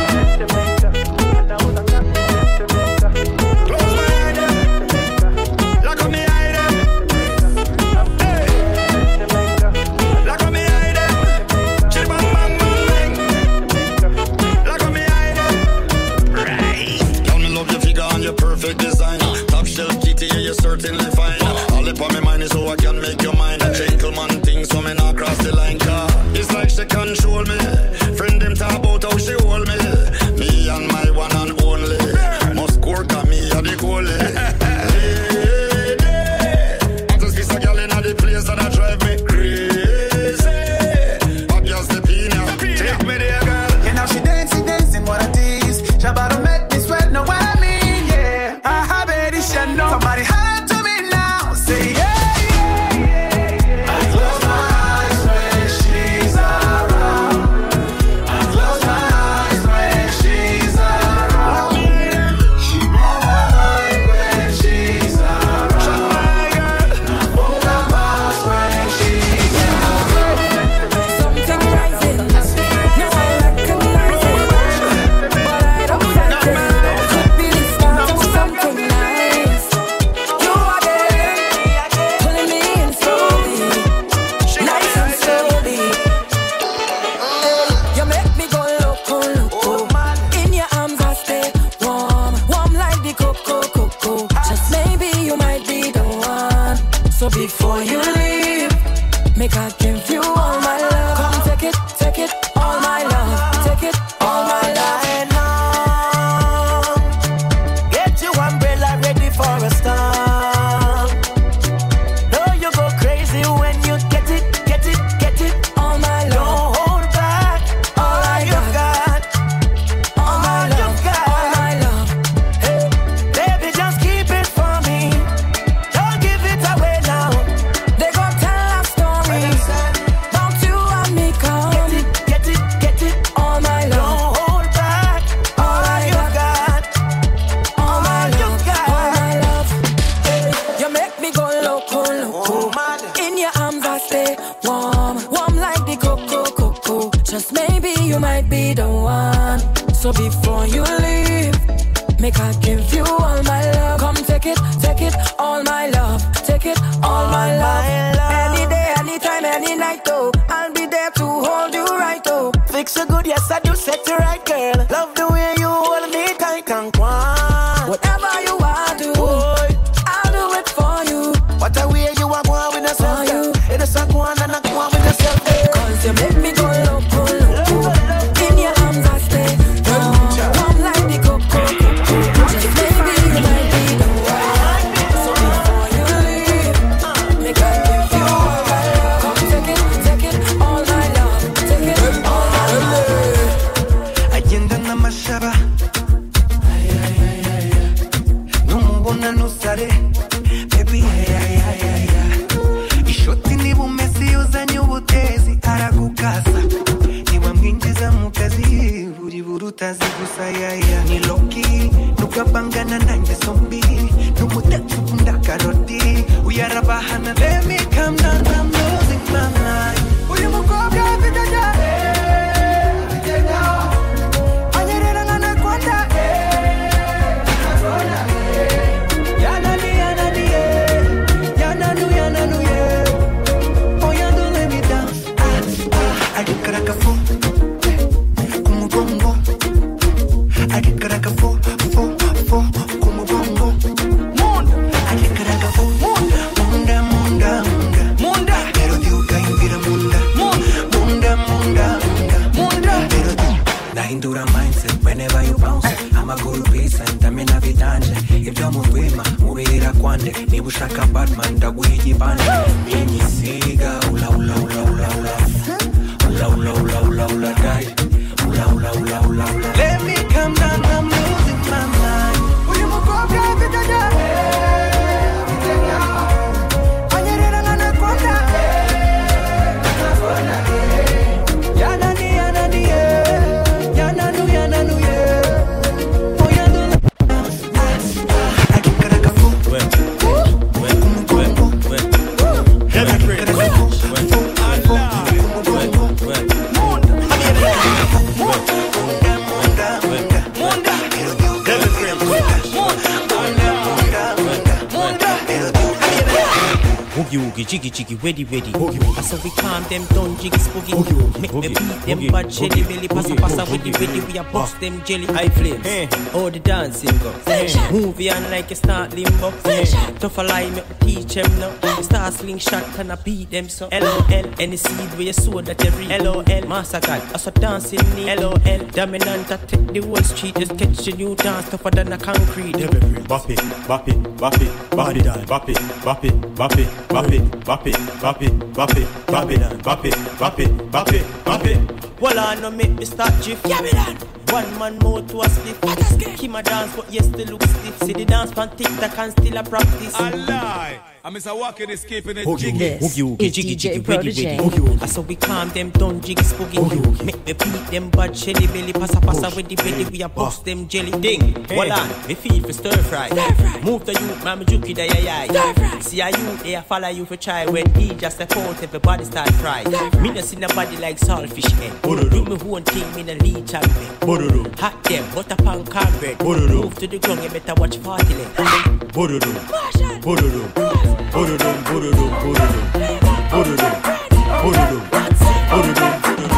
Speaker 13: Close my eyes, lock up me eye them. Hey, lock up me eye them. Chill bang bang bang. Lock up me eye them. Right. Girl, me love your figure and your perfect design. Top shelf kitty, yeah, you're certainly fine. All up on my mind is so I can make your mind a gentleman thing, so me not cross the line. Car it's like she control me. Friend them talk about how she hold me. Me and my one and only. Must work on me and the goalie. I just kiss a girl in the place and I drive me crazy. But you're stepping out, take me there, girl. And now she dancing, what a tease. She about to make me sweat, know what I mean, yeah. I have it, she know. Somebody holler to me now, say yeah. I close my eyes when she's around. I close my eyes when she's around. She blow my mind when she's around. Nafunga mask when she's around.
Speaker 1: Something rising, now I recognize it, but I don't fight it. Could be the start of something nice. You are there, pulling me in slowly, nice and slowly. You make me go loco, loco. In your arms I stay warm, warm like the cocoa. Just maybe you might be the one. So before you leave, make I give you all my love. Come take it, all my love. Take it, all my love.
Speaker 13: Get your umbrella ready for a storm. Know you go crazy when you get it.
Speaker 1: All my love,
Speaker 13: Don't hold back. All you've got.
Speaker 1: all my love, all my love.
Speaker 13: Baby, just keep it for me. Don't give it away now.
Speaker 1: They gon' tell a story about you and me. Come
Speaker 13: Get it.
Speaker 1: all my love,
Speaker 13: Don't hold back. All you've got.
Speaker 1: all my love,
Speaker 13: got.
Speaker 1: all my love. You make me go loco. In your arms I stay warm, warm like the cocoa. Just maybe you might be the one. So before you leave, make I give you all my love. Come take it, all my love. Take it, all my love. Any day, anytime, any night, oh, I'll be there to hold you right, oh.
Speaker 13: Fix it good, yes I do. Set you right, girl. Love the way you hold me tight and quiet.
Speaker 1: Whatever you want to,
Speaker 13: Boy,
Speaker 1: I'll do it for you.
Speaker 13: what a way you are going with yourself.
Speaker 1: For you.
Speaker 13: It is a go on and a go on with yourself.
Speaker 1: Cause you make me go loco. In your arms I stay warm, warm like the cocoa. Just maybe you might be the one. So before you leave, make I give you all my love. Come take it, all my love. Take it, all my love.
Speaker 13: Ayenda na mashaba. No
Speaker 2: pande ni bushaka Batman ndagwiji pande Minyi siga ula ula ula ula ula Ula ula ula ula ula die Ula ula ula ula ula Let me come down, I'm losing my mind Uyu mukobwa vitaja Vitaja Anyerera ngana konda Yanani yanani Yananu yananu
Speaker 7: Oogie, jiggy, jiggy, ready, ready. I saw we calm them down, jiggy, spooky. Make me beat them bad jelly belly. Passa, passa, ready, ready. We a bust them jelly. I flames. All the dancing go. Movie on like a start limbo. Tough a lie, me teach them now. Star slingshot, can I beat them so? LOL, any seed where you sow that every LOL. Massacre, I saw dancing me. LOL, dominant, I take the whole street. Just catch the new dance, tougher than a concrete.
Speaker 8: Bop it, bop it, bop it, body down. Bop it, bop it, bop it. Bop it, bop it, bop it, bop it, bop it, bop it, bop it, bop it, bop it.
Speaker 7: Well, I know make me start drift. Yeah, me done. One man more to a split. Keep my dance, but yes, still look stiff. See the dance pan TikTok and still a practice.
Speaker 9: I lie. I miss a walking, escaping a
Speaker 7: jiggy.
Speaker 9: Oogie,
Speaker 7: jiggy, jiggy, ready, ready. I saw we calm them down, jiggy, spooky. Make me beat them bad jelly belly. Passa, passa, ready, ready. We a bust them jelly. Ding. Well, on, me feel for stir fry. Move the youth, mama juki, da ya ya. See a youth, they follow you for try. When he just step out, everybody start fry. Me no see nobody like saltfish head. Do me one thing, me no lead champion. Hot them, butter pan cornbread. Move to the ground, you better watch party leg.
Speaker 8: Bododum, bododum, bododum, bododum, bododum, bododum, bododum, bododum,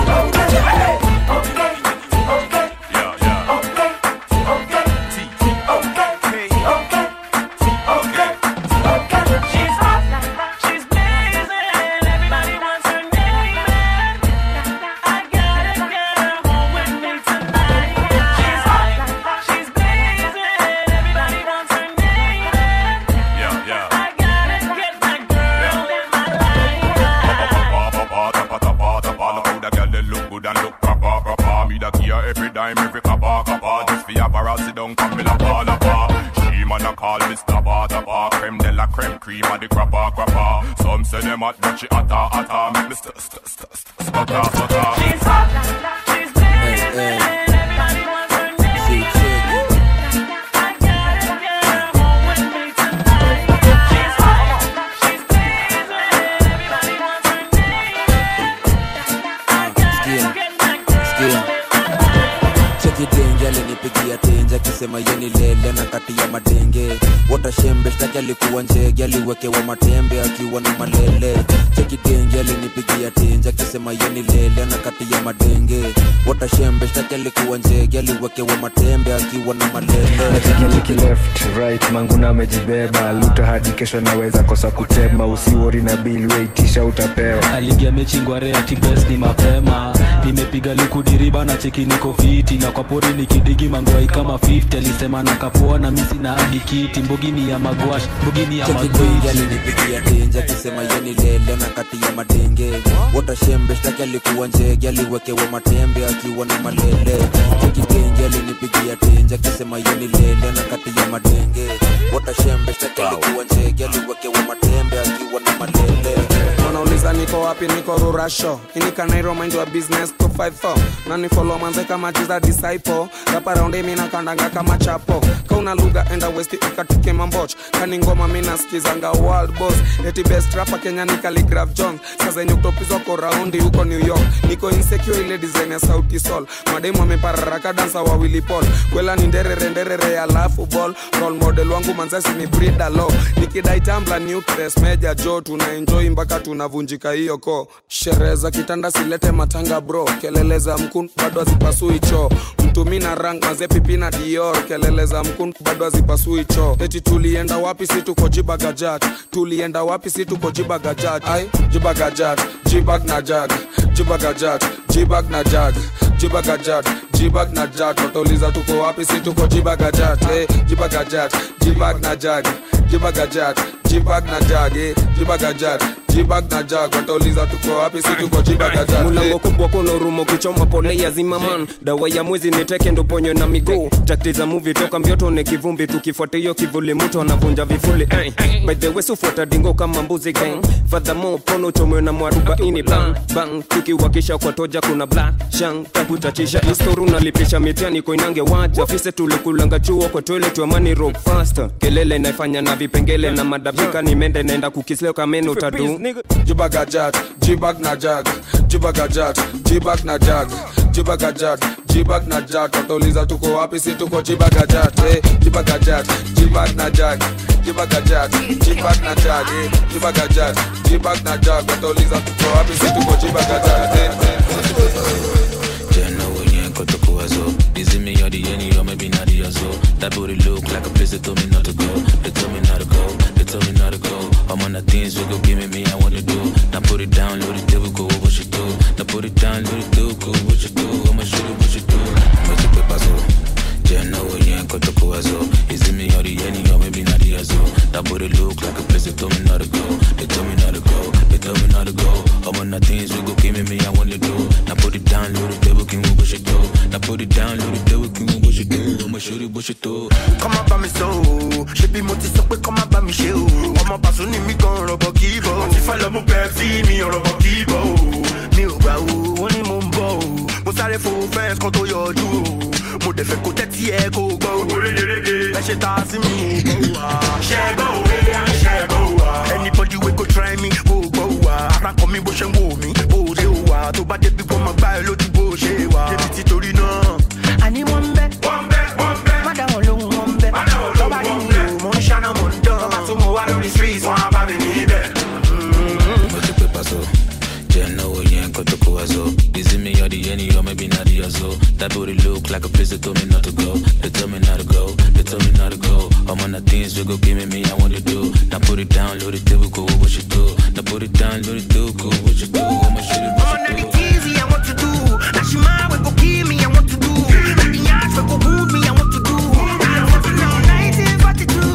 Speaker 5: every kappa, just for your parazzi don't come with a pada. She man a call Mr. Bata, creme de la creme, cream of the crappa. Some say them hot, but she atta, make me stutter. She's hot, she's blazing, everybody wants her name. I gotta get her home with me tonight. She's hot, she's blazing, everybody wants her name. I gotta get my girl.
Speaker 25: Dengue alinipigia tenja kisema yeni lele na kati ya madenge wota shembe shtaki alikuwa njege aliwekewa matembe akiwa na malele cheki dengue alinipigia tenja kisema yeni lele na kati ya madenge wota shembe shtaki alikuwa njege aliwekewa matembe akiwa na malele
Speaker 26: cheki left right manguna amejibeba luta hadi kesho naweza kosa kutema usiwori na bill waitisha utapewa
Speaker 27: aligia mechi ngware ati best ni mapema nimepiga likudiriba na cheki niko fiti na kwa pori nikidigi mangwai kama 50 alisema na kapoa na misi na hadi kiti mbogini ya magwash mbogini ya magwash
Speaker 25: alinipigia tenja kisema yeni lele na kati ya madenge wota shembe shtaki alikuwa njege aliwekewa matembe akiwa na malele cheki tenja alinipigia tenja kisema yeni lele na kati ya madenge wota shembe shtaki alikuwa njege aliwekewa matembe akiwa na malele
Speaker 28: Wanauliza niko wapi, niko Rurasho. Inika Nairo mind your business 254. Nani follow manze kama jiza disciple. Rapa round mi na kandanga kama chapo. Kauna lugha enda west ikatike mamboch. Kani ngoma mi nasikizanga world boss. Eti best rapper Kenya ni Calligraph Jones. Sasa nyuktopizwa kwa raundi huko New York. Niko insecure ile design ya Sauti Sol. Mademu wamepararaka dansa wa Willy Paul. Kwela ni nderere ya lafu ball. Role model wangu manzasi ni Brida Law. Nikidai tambla nucleus Major Joe. Tuna enjoy mpaka tunavunjika hiyo ko. Sherehe za kitanda silete matanga bro. Kelele za mkun bado hazipasui choo. Mtumi na rank maze pipi na Dior. Kelele za mkun bado hazipasui choo. Eti tulienda wapi si tuko Jibagajat. Tulienda wapi si tuko Jibagajat. Ai Jibagajat, Jibag na Jag. Jibagajat, Jibag na Jag. Jibagajat, Jibag na Jag. Watauliza tuko wapi si tuko Jibagajat. Hey Jibagajat, Jibag na Jag. jibaga jack, jibag na jag, jibaga jack, jibag na jag. Watauliza tuko wapi, si tuko jibaga jack.
Speaker 3: Mulango kubwa kuna rumo kichoma pole ya zimaman. Dawa ya mwezi niteke ndo ponyo na miguu. Takti za movie toka mbioto ne kivumbi. Tukifuata hiyo kivuli mtu anavunja vifuli. By the way sufuata dingo kama mbuzi gang. Furthermore pono chomwe na mwarubaini bang bang. Tukiwakisha kwa toja kuna black shang. Takutachisha history unalipisha mitiani koinange waja. Fise tulikulanga chuo kwa toilet wa money rock faster. Kelele naifanya na vipengele na madabika ni mende naenda kukisleo kameno tadu.
Speaker 28: Jibaga jack, jibag na jag, jibaga jack, jibag na jag, jibaga jack, jibag na jag. Watauliza tuko wapi, si tuko jibaga jack, jibaga jack, jibag na jag, jibaga jack, jibag na jag, jibaga jack, jibag na jag. Watauliza tuko wapi, si tuko jibaga jack.
Speaker 10: Jeno wenye koto kuwazo. Is it me or the any or maybe not the other? That booty look like a place they told me not to go. They told me not to go. They told me not to go. I'm on the things we go give me I want to do. Now put it down, load it, devil go what you do. Now put it down, load it, do go what you do. I'ma shoot it, what you do. I'ma take it paso. Jeno wenye koto kuwazo. Is it me or the any or maybe not the other? That booty look like a place they told me not to go. They told me not to go. They told me not to go. I'm on the things we go give me I want to do. Now put it down, load it, devil can what you do. Now put it down, load it, devil can what you do. I'ma shoot it, what you do.
Speaker 6: Come up by me so. She be multi so quick, come up by me show. I'm up as me gon' rubber kibo. If I love my baby, me rubber kibo. Me uba one mumbo. Mo sáré fo fence kan tó yọjú. Mo dẹ̀ fẹ́ kó tẹ́tí ẹ kó gbọ́. Ẹ ṣe ta sí mi kó wá. Ṣẹ́ gbọ́ wá. Anybody we go try me kó gbọ́ wá. Ara kan mi bó ṣe ń wò mí, bó ṣe wà. Tó bá débi wọ́n máa gbá ẹ lójú bó ṣe wà. Débi tí torí náà. Àní wọ́n bẹ́. Má dá wọn lóhùn wọ́n bẹ́. Lọ́ba ní mi ò mọ̀ ń ṣáná mọ̀ ń dán. Lọ́ba tó mo wá lórí streets wọ́n á bá mi níbẹ̀.
Speaker 10: Mo ti pè paso. Jeno wenye koto kuwazo. Is it me or the any or maybe not the other? That booty look like a place they told me not to go. They told me not to go. They told me not to go. I'm on the things we go give me I want to do. Now put it down, load it, devil go what you do. Now put it down, load it, do go what you do. I'ma shoot it, what you do.
Speaker 6: It's easy, I want to do. Now she mine, we go kill me, I want to do. Now the yards, we go wound me, I want to do. I want to know 1942.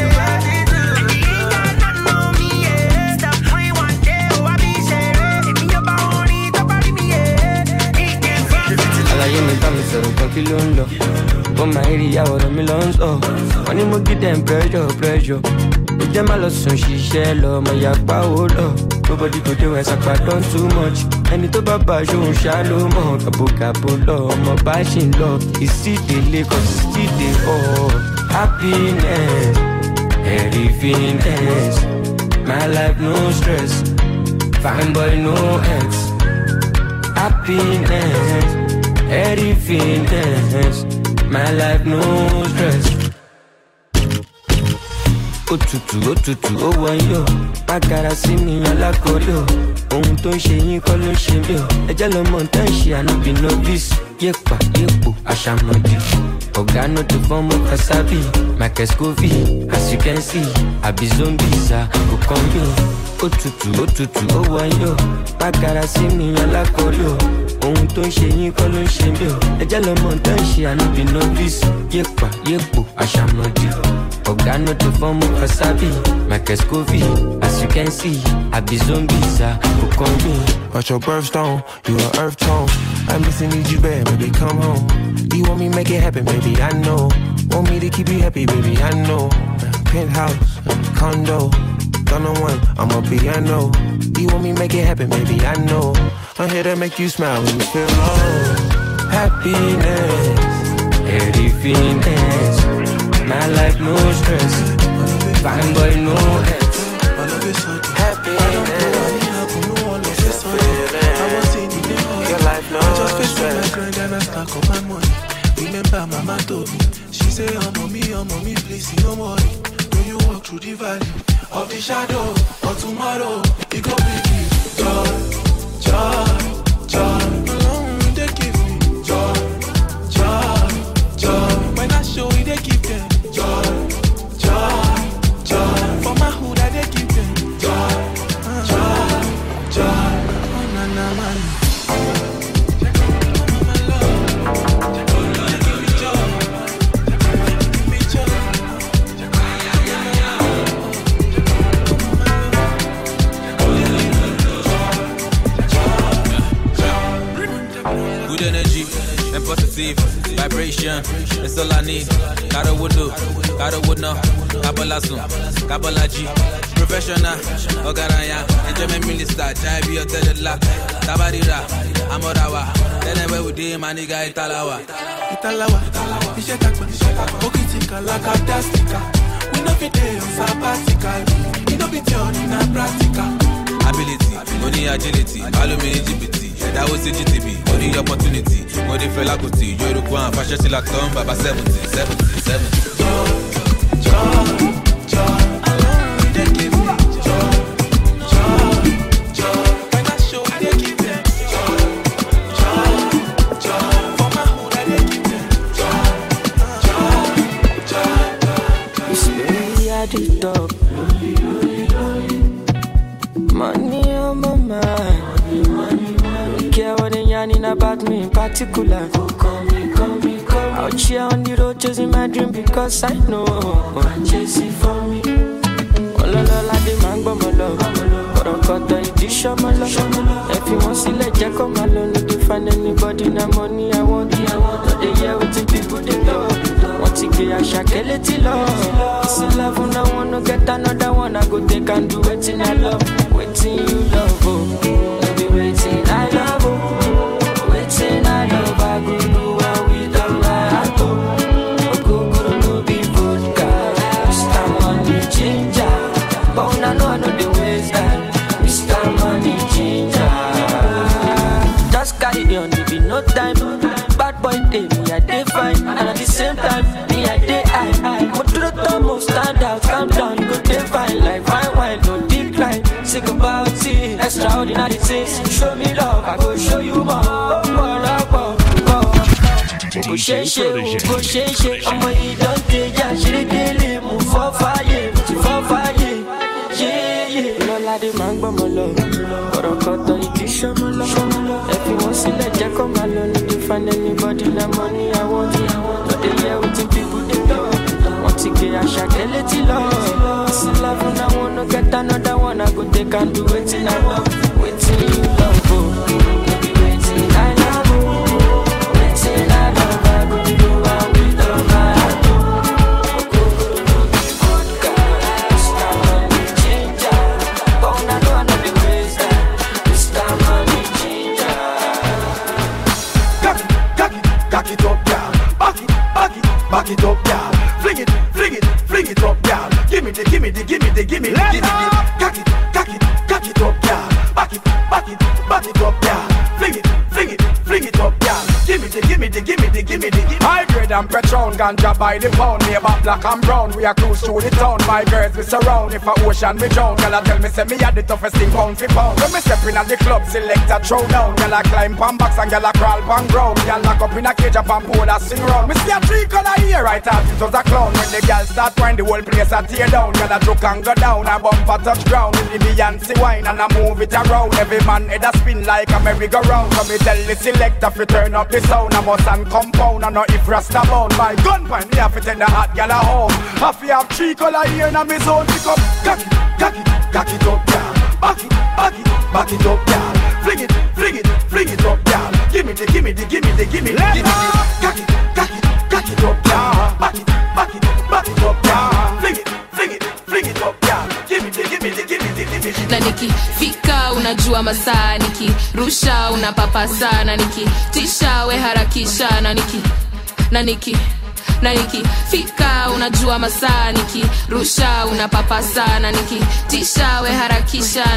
Speaker 12: Alaye mi bá mi sọ̀rọ̀ kan kí ló ń lọ. Ó máa ń rí ìyàwó rẹ̀ mi lọ ń sọ. Wọ́n ní mo give them pressure. Ó jẹ́ má lọ sùn ṣiṣẹ́ lọ, mo yà pa owó lọ. Nobody go dey wẹ̀ sàpà done too much. Ẹni tó bá bá aṣọ òun ṣá ló mọ̀. Kàbókàbó lọ, ọmọ bá ṣì ń lọ. Ìsídèlé kan sídè ọ̀. Happiness, everythingness. My life no stress. Fine boy no ex. Happiness, everythingness. My life no stress. Òtútù, ó wọ̀nyí. Pàkàrà sí mi alákòólò. Ohun tó ń ṣe yín kọ́ ló ṣe mí o. Ẹjẹ́ lọ́mọ tó ń ṣe ànábì novice. Yépa, yépo, àṣàmọ̀dì. Ọ̀gá no dey form of wasabi. Michael Scoville, as you can see. Àbí zombies kò kàn mí o. Òtútù, ó wọ̀nyí. Pàkàrà sí mi alákòólò. Ohun tó ń ṣe yín kọ́ ló ṣe mí o. Ẹjẹ́ lọ́mọ tó ń ṣe ànábì novice. Yépa, yépo, àṣàmọ̀dì. Ọ̀gá no dey form of wasabi. Michael Scoville, as you can see. Àbí zombies kò kàn mí.
Speaker 11: But your birthstone, you an earth tone. I'm missing, need you bad, baby, come home. You want me make it happen, baby, I know. Want me to keep you happy, baby, I know. Penthouse, condo, gonna one, I'm a piano. You want me make it happen, baby, I know. I'm here to make you smile when you feel low.
Speaker 12: Happiness, everythingness. My life no stress. Fine boy no ex. Happiness.
Speaker 11: Your life no stress. And I stack up my money. Remember mama told me. She say, oh mommy, please see no worry. When you walk through the valley of the shadow of tomorrow, it go bring you joy. Alone they give me joy. When I show you, they give them joy. For my hood, they give them joy. Oh na na man.
Speaker 10: positive vibration. That's all I need. Gotta would do, gotta would know. Kabbalah soon, Kabbalah G. Professional, Ogaraya, enjoyment minister, Jaibi or Tedela, Tabarira, Amorawa. Tell them where we did, my nigga Italawa.
Speaker 11: Italawa, Ishetaka, Okitika, Lakatastica. We know it is sabbatical. We know it in a practical.
Speaker 10: Ability, money agility, follow me LGBT. That was CGTV, money opportunity, money felakuti. You're the one, fashion till I come, Baba 70.
Speaker 12: Money on my mind. Don't care what they yarning about me in particular. Call me. Out here on the road chasing my dream because I know chasing for me. All like the mango, my love. But I got the edition, my love. If you want to let Jack come alone, you can find anybody na money I want. But they hear what the people they love. Want to get a shakeleti love. It's a love when I want to get another one. I go take and do it in I love. Waiting you love, oh. Be waiting I love, oh. Waiting I love, I go do what we done, I go. Go no be vodka. Mr. Money Ginger. But I know the ways that Mr. Money Ginger. Just carry on, there be no time. Bad boy day, me I day fine. And at the same time, me I day high. But to the top, most stand out, calm down, you go day fine. Like fine wine, no decline. Sick about it, extraordinary things. Show me love, I go show you more. Go shake, I'm a you don't take ya. She really move for fire, yeah. No like the man, but my love. But I cut the edition, my love. If you want to let Jack come alone, you can find anybody na money I want. But they hear what the people they love. Want to get a shakeleti love. It's a love when I want to get another one. I go take and do it in I love. Waiting you love, oh. Maybe waiting I love, oh. Waiting I love, I go do what we done, I do. Vodka, Mr. Money Ginger. But I know the ways that Mr. Money Ginger.
Speaker 6: Cock it up, girl. Back it up, girl. Fling it up, girl. Give me the. Cock it up, girl. Back it up, girl. Fling it up, girl. Give me the.
Speaker 5: High grade and Patron, ganja by the pound. Neighbor black and brown, we are cruise through the town. My girls we surround, if a ocean we drown. Girl tell me say me had the toughest thing pound for pound. When me step in at the club, select a throw down. Girl climb pan box and girl crawl pan ground. Girl lock up in a cage up and pole a sing round. Me see a 3 color here, I thought it was a clown. When the girl start whine, the whole place a tear down. Girl a joke and go down, a bumper touch ground. In the Beyonce wine and I move it around. Every man head a spin like a merry-go-round. So me tell the selector fi turn up the sound. I must and compound and not if rasta bound. My gun point me have to tend the hot gal a home. Have to have 3 color here in my zone. Pick up, cock it up, girl. Back it up, girl. Fling it up, girl. Give me the. Cock it up, girl. Back it up, girl. Fling it up, girl. Give me the.
Speaker 14: Na nikifika unajua masaa, nikirusha unapapasa, na nikitisha we harakisha, na nikifika unajua masaa, nikirusha unapapasa, na nikitisha we harakisha,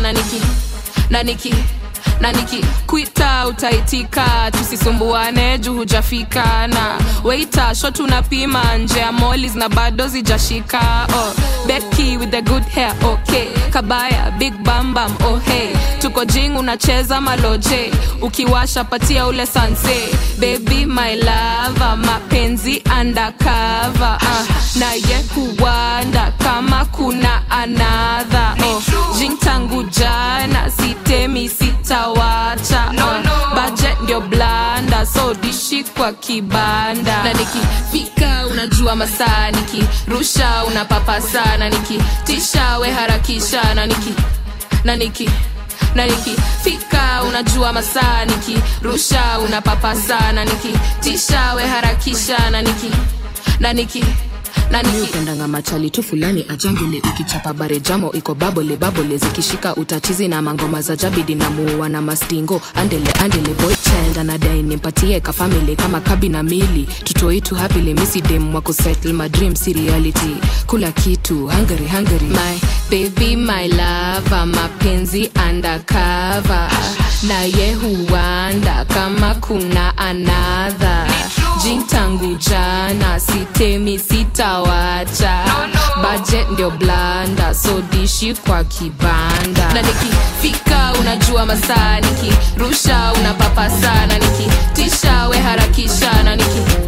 Speaker 14: na nikikuita utaitika, tusisumbuane juu hujafika, na waiter shot unapima nje ya mollies na bado zijashika. Oh Becky with the good hair, okay. Kabaya big bam bam, oh hey. Tuko jing unacheza maloje, ukiwasha patia ule sanse. Baby my lover, mapenzi undercover, na ye huwanda kama kuna another. Oh jing tangu jana, sitemi sitawacha. Budget ndio blanda, so dishi kwa kibanda. Na nikifika unajua masaa, nikirusha unapapasa, na nikitisha we harakisha, na nikifika unajua masaa nikirusha unapapasa na nikitisha we harakisha na niki nani upendanga machali tu fulani ajangele ukichapa bare jamo iko babole zikishika utatizi na mangoma za jabidi na muwa na mastingo andele boy child anadai nimpatie ka family kama kabi na mili tutoitu happily misi dem wako settle my dreams reality kula kitu hungry my baby my love mapenzi undercover na ye huanda kama kuna another jintangu jana sitemi sitawacha budget ndio blanda so dishi kwa kibanda na nikifika unajua masaa nikirusha unapapasa na nikitisha we harakisha na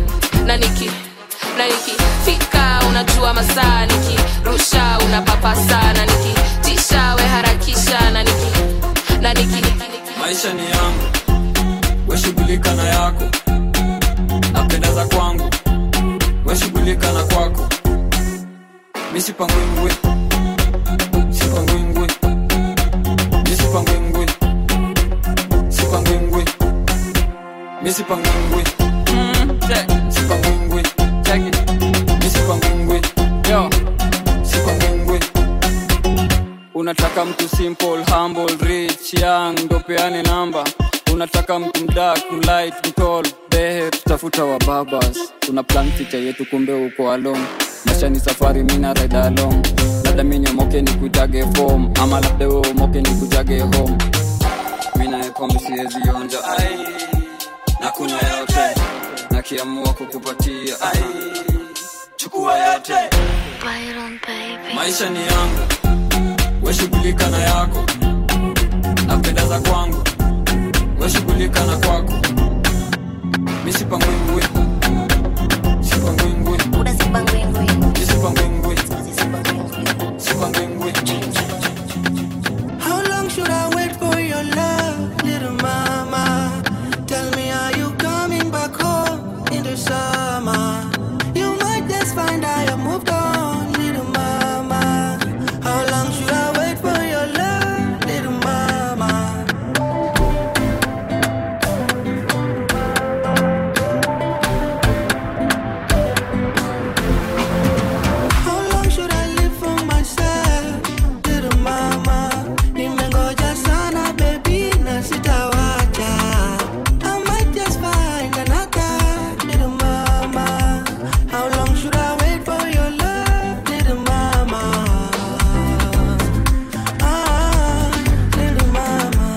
Speaker 14: nikifika unajua masaa nikirusha unapapasa na nikitisha we harakisha na niki
Speaker 4: maisha ni yangu we shughulika na yako napenda za kwangu we shughulika na kwako misipangwingwe sipangwingwe misipangwingwe sipangwingwe misipangwingwe sipangwingwe misipangwingwe yo sipangwingwe unataka mtu simple humble rich young ndo peane namba unataka mtu mdark light mtall behe tutafuta wa babas tuna plan future yetu kumbe uko alone maisha ni safari mina ride along labda mimi moke ni kutage form ama labda wewe moke ni kutage home mina epombe siwezi onja ai na kunywa yote na kiamua kukupatia ai chukua yote Byron baby maisha ni yangu we shughulika na yako napenda za kwangu we shughulika na kwako misipangwingwe sipangwingwe misipangwingwe sipangwingwe
Speaker 15: How long should I wait for your love, little mama? Tell me, are you coming back home in the summer? You might just find I have moved on, little mama. How long should I wait for your love, little mama? How long should I live for myself, little mama? Nimengoja sana baby na sitawacha. I might just find another, little mama. How long should I wait for your love, little mama? Little mama.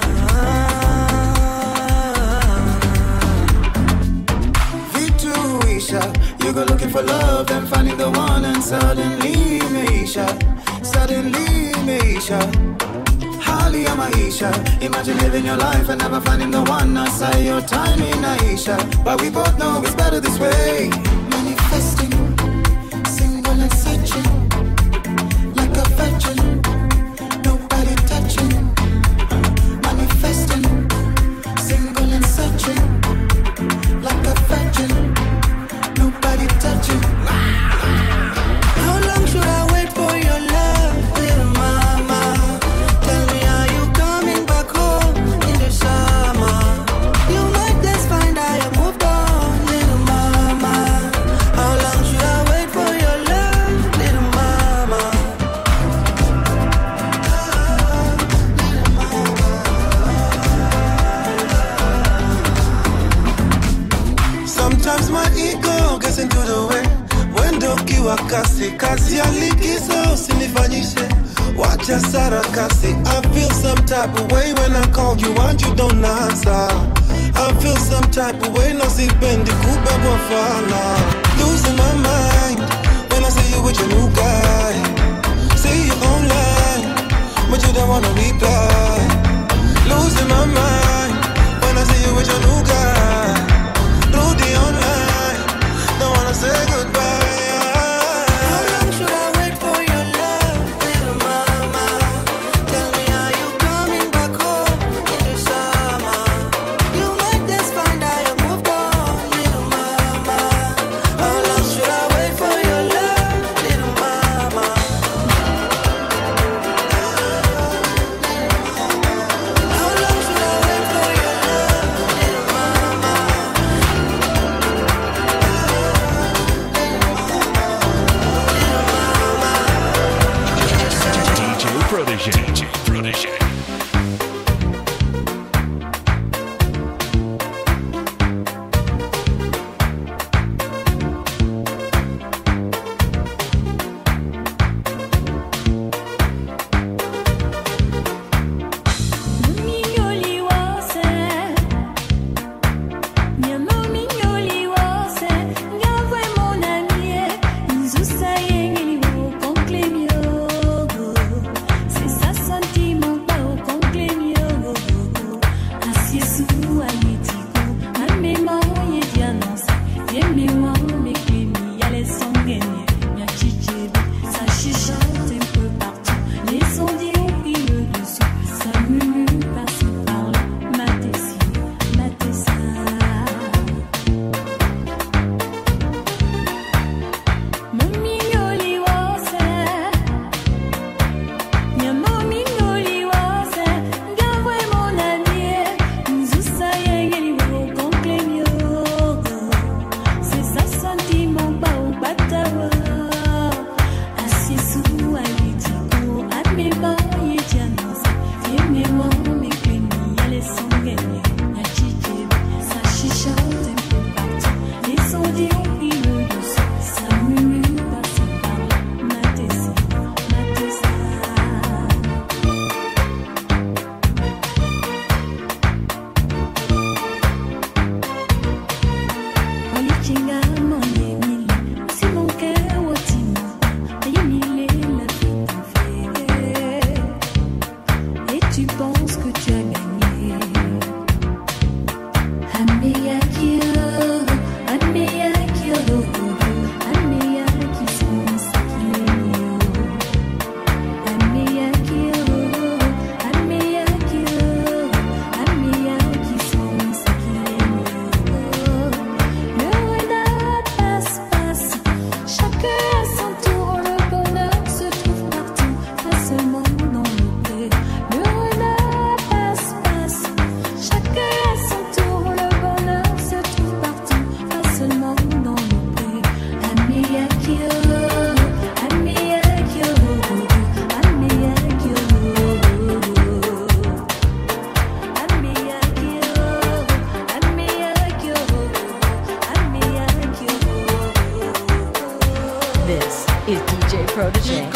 Speaker 13: Victoria, you go looking for love and finding the one and suddenly Meisha, hali ya maisha. Imagine living your life and never finding the one. I say your time in Aisha, but we both know it's better this way. Manifesting, single and searching, like a virgin, nobody touching. Manifesting, single and searching, like a virgin, nobody touching.
Speaker 15: How long should I wait for your love, little mama? Tell me, are you coming back home in the summer? You might just find I have moved on, little mama. How long should I wait for your love, little mama?
Speaker 13: Sometimes my ego gets into the way. Wendo kiwa kasi, kazi ya likizo usinifanyishe. Wacha sarakasi. I feel some type of way when I call you and you don't answer. I feel some type of way, no sipendi kubebwa fala. Losing my mind when I see you with your new guy. See you online, but you don't wanna reply. Losing my mind when I see you with your new guy. Through the online, don't wanna say goodbye.
Speaker 15: How long should I wait for your love, little mama? Tell me, are you coming back home in the summer? You might just find I have moved on, little mama. How long should I wait for your love, little mama? How long should I
Speaker 1: Protege.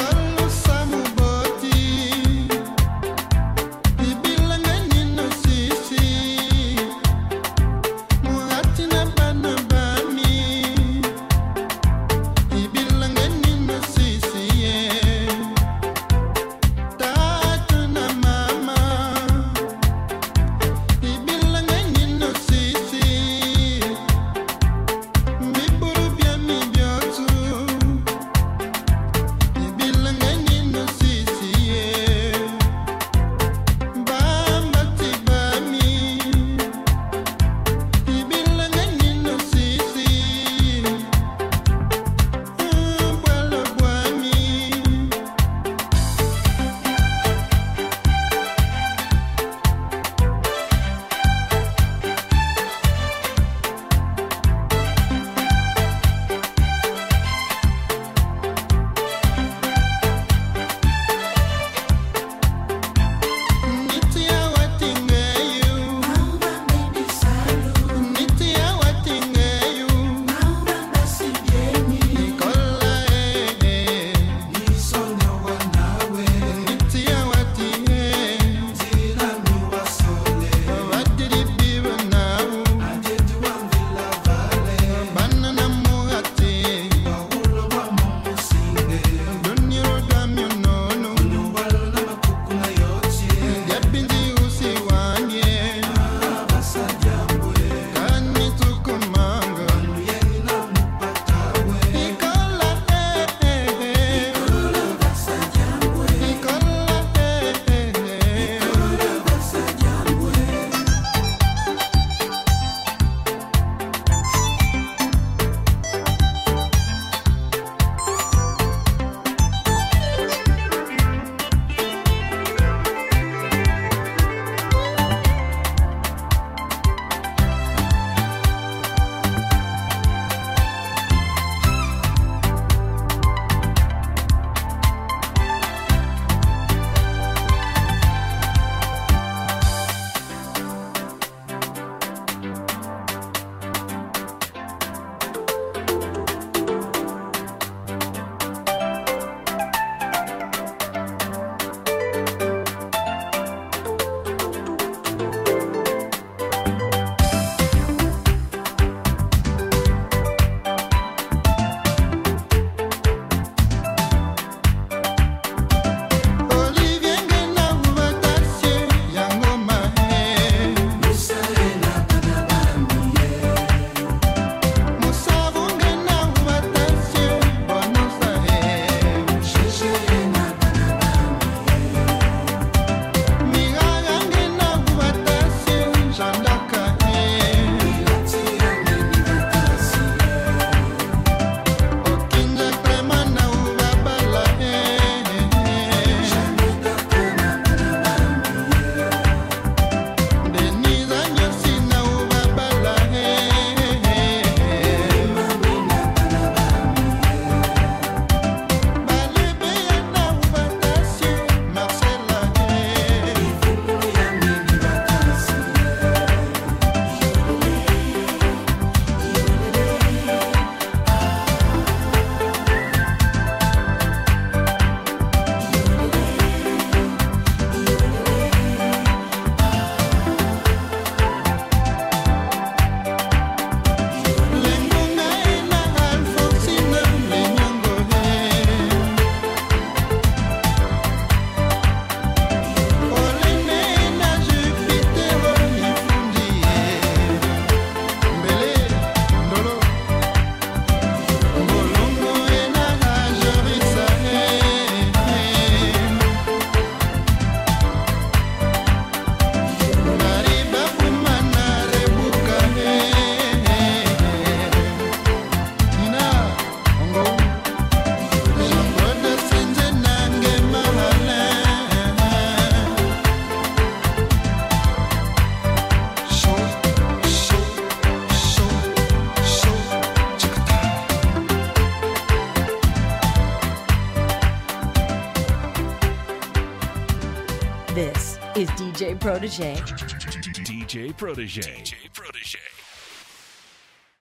Speaker 1: This is DJ Protege.
Speaker 16: DJ Protege.